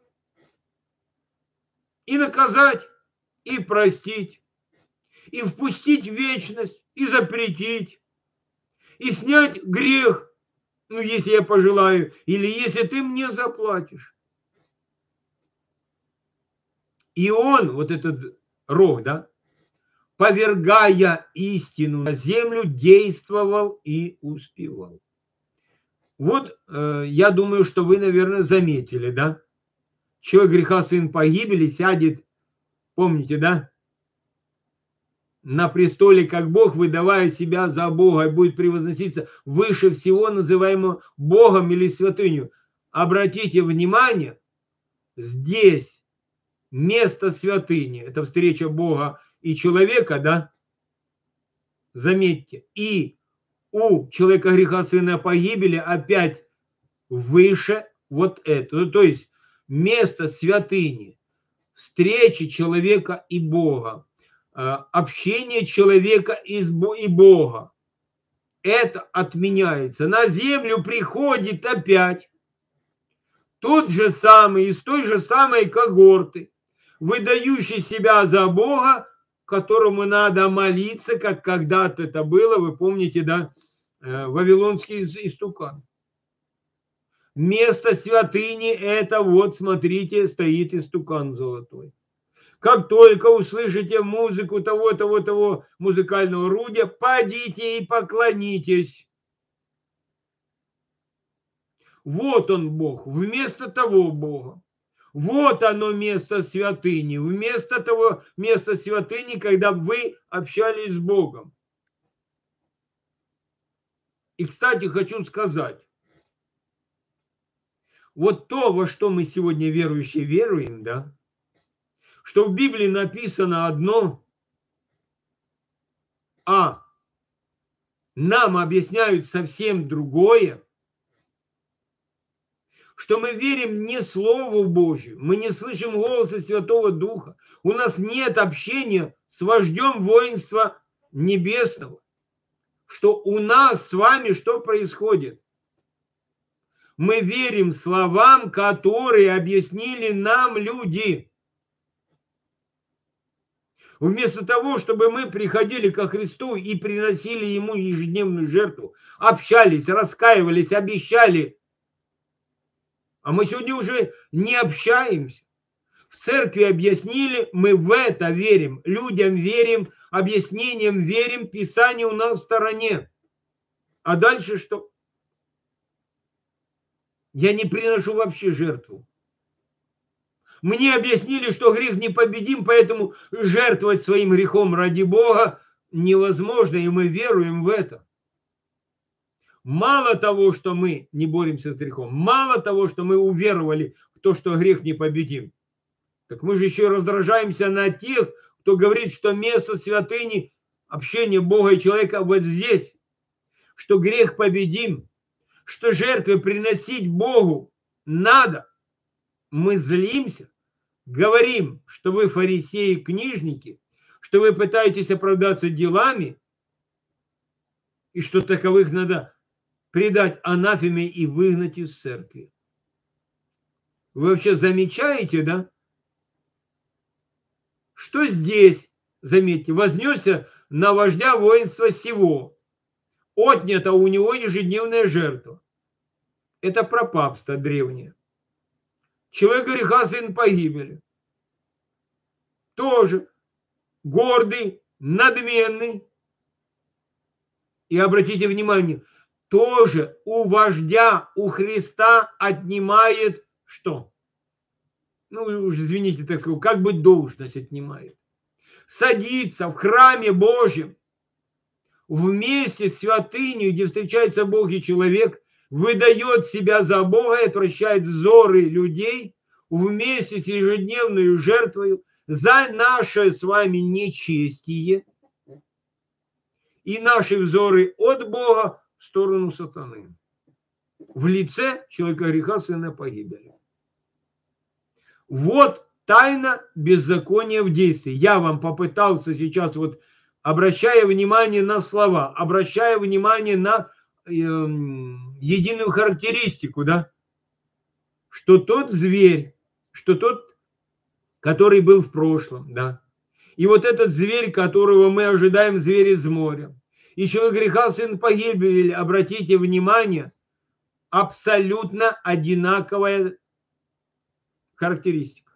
и наказать, и простить, и впустить в вечность, и запретить, и снять грех, ну, если я пожелаю, или если ты мне заплатишь. И он, вот этот рог, да, повергая истину на землю, действовал и успевал. Вот я думаю, что вы, наверное, заметили, да? Человек греха, сын погибели, сядет, помните, да? На престоле, как Бог, выдавая себя за Бога, и будет превозноситься выше всего, называемого Богом или святынью. Обратите внимание, здесь место святыни, это встреча Бога и человека, да? Заметьте, и у человека греха, сына погибели, опять выше вот это. То есть место святыни, встречи человека и Бога, общение человека и Бога. Это отменяется. На землю приходит опять тот же самый, из той же самой когорты, выдающий себя за Бога, которому надо молиться, как когда-то это было, вы помните, да, вавилонский истукан. Место святыни это вот, смотрите, стоит истукан золотой. Как только услышите музыку того музыкального орудия, подите и поклонитесь. Вот он Бог, вместо того Бога. Вот оно место святыни, вместо того места святыни, когда вы общались с Богом. И, кстати, хочу сказать, вот то, во что мы сегодня верующие веруем, да, что в Библии написано одно, а нам объясняют совсем другое, что мы верим не Слову Божию, мы не слышим голоса Святого Духа, у нас нет общения с вождем воинства небесного, что у нас с вами что происходит? Мы верим словам, которые объяснили нам люди. Вместо того, чтобы мы приходили ко Христу и приносили Ему ежедневную жертву, общались, раскаивались, обещали, а мы сегодня уже не общаемся. В церкви объяснили, мы в это верим, людям верим, объяснениям верим, Писание у нас в стороне. А дальше что? Я не приношу вообще жертву. Мне объяснили, что грех непобедим, поэтому жертвовать своим грехом ради Бога невозможно, и мы веруем в это. Мало того, что мы не боремся с грехом, мало того, что мы уверовали в то, что грех непобедим, так мы же еще раздражаемся на тех, кто говорит, что место святыни, общение Бога и человека вот здесь, что грех победим, что жертвы приносить Богу надо. Мы злимся, говорим, что вы фарисеи, книжники, что вы пытаетесь оправдаться делами, и что таковых надо предать анафеме и выгнать из церкви. Вы вообще замечаете, да? Что здесь, заметьте, вознесся на вождя воинства сего. Отнята у него ежедневная жертва. Это про папство древнее. Человек греха, сын погибели. Тоже гордый, надменный. И обратите внимание, тоже у вождя, у Христа отнимает что? Ну, уж извините, так сказать, как бы должность отнимает. Садится в храме Божьем, вместе с святыней, где встречается Бог и человек, выдает себя за Бога и отвращает взоры людей вместе с ежедневной жертвой за наше с вами нечестие и наши взоры от Бога в сторону сатаны. В лице человека греха, сына погибели. Вот тайна беззакония в действии. Я вам попытался сейчас, вот обращая внимание на слова, обращая внимание на единую характеристику, да, что тот зверь, что тот, который был в прошлом, да, и вот этот зверь, которого мы ожидаем, зверь из моря, и человек греха, сын погибели, обратите внимание, абсолютно одинаковая характеристика.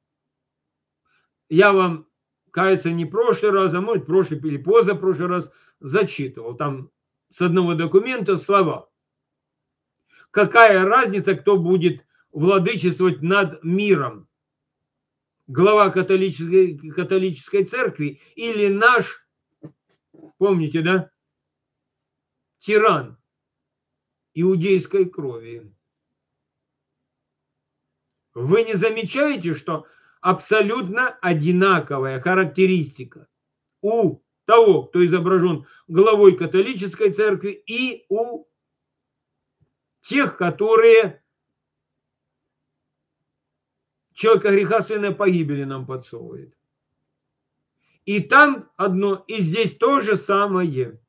Я вам, кажется, не прошлый раз, а может прошлый или позапрошлый раз зачитывал там с одного документа слова. Какая разница, кто будет владычествовать над миром? Глава католической церкви или наш, помните, да, тиран иудейской крови? Вы не замечаете, что абсолютно одинаковая характеристика у того, кто изображен главой католической церкви, и у тех, которые человека греха, сына погибели нам подсовывает. И там одно, и здесь то же самое.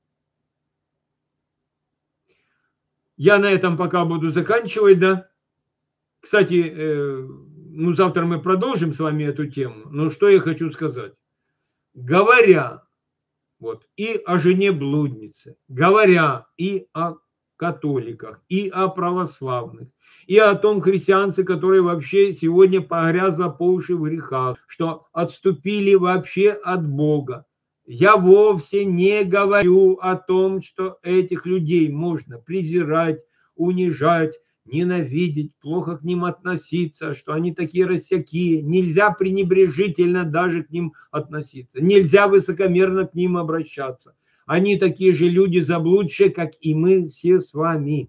Я на этом пока буду заканчивать, да. Кстати, ну, завтра мы продолжим с вами эту тему. Но что я хочу сказать? Говоря вот, и о жене блуднице, говоря и о католиках, и о православных, и о том христианце, который вообще сегодня погрязло по уши в грехах, что отступили вообще от Бога. Я вовсе не говорю о том, что этих людей можно презирать, унижать, ненавидеть, плохо к ним относиться, что они такие рассякие. Нельзя пренебрежительно даже к ним относиться. Нельзя высокомерно к ним обращаться. Они такие же люди заблудшие, как и мы все с вами.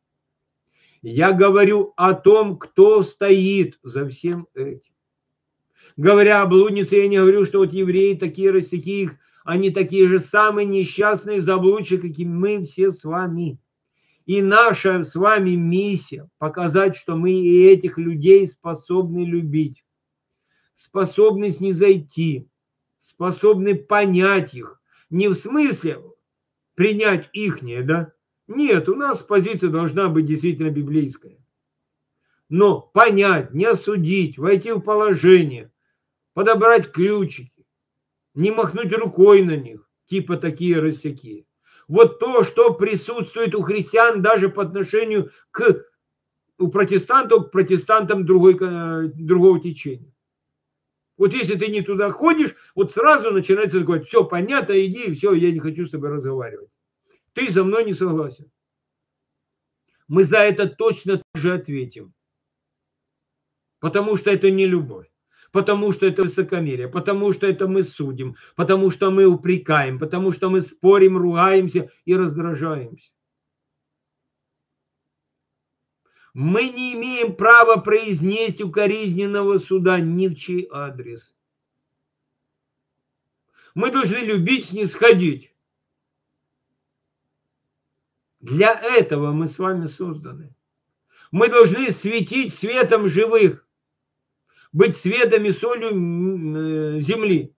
Я говорю о том, кто стоит за всем этим. Говоря о блуднице, я не говорю, что вот евреи такие рассякие, они такие же самые несчастные, заблудшие, как и мы все с вами. И наша с вами миссия показать, что мы и этих людей способны любить, способны снизойти, способны понять их. Не в смысле принять ихнее, да? Нет, у нас позиция должна быть действительно библейская. Но понять, не осудить, войти в положение, подобрать ключики, не махнуть рукой на них, типа такие рассякие. Вот то, что присутствует у христиан даже по отношению к протестантам другого течения. Вот если ты не туда ходишь, вот сразу начинается такое: все понятно, иди, все, я не хочу с тобой разговаривать. Ты со мной не согласен. Мы за это точно тоже ответим. Потому что это не любовь. Потому что это высокомерие, потому что это мы судим, потому что мы упрекаем, потому что мы спорим, ругаемся и раздражаемся. Мы не имеем права произнести укоризненного суда ни в чей адрес. Мы должны любить, снисходить. Для этого мы с вами созданы. Мы должны светить светом живых, быть светом и солью земли.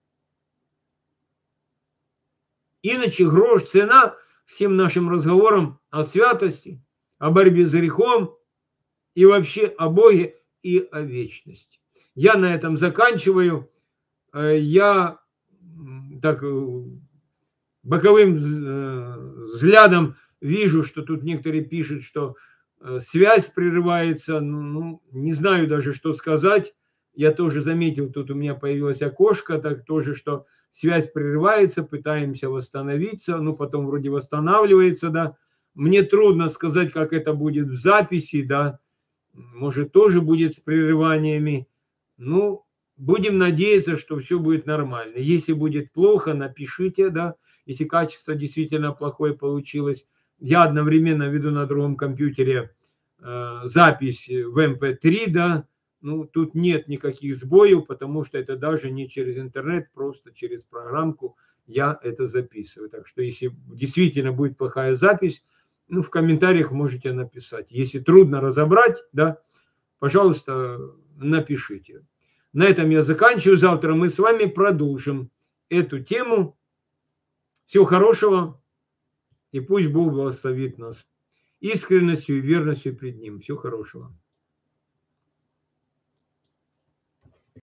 Иначе грош цена всем нашим разговорам о святости, о борьбе с грехом и вообще о Боге и о вечности. Я на этом заканчиваю. Я так боковым взглядом вижу, что тут некоторые пишут, что связь прерывается. Ну, не знаю даже, что сказать. Я тоже заметил, тут у меня появилось окошко, так тоже, что связь прерывается, пытаемся восстановиться, ну, потом вроде восстанавливается, да. Мне трудно сказать, как это будет в записи, да. Может, тоже будет с прерываниями. Ну, будем надеяться, что все будет нормально. Если будет плохо, напишите, да. Если качество действительно плохое получилось. Я одновременно веду на другом компьютере запись в MP3, да. Ну, тут нет никаких сбоев, потому что это даже не через интернет, просто через программку я это записываю. Так что если действительно будет плохая запись, ну, в комментариях можете написать. Если трудно разобрать, да, пожалуйста, напишите. На этом я заканчиваю. Завтра мы с вами продолжим эту тему. Всего хорошего. И пусть Бог благословит нас искренностью и верностью пред Ним. Всего хорошего.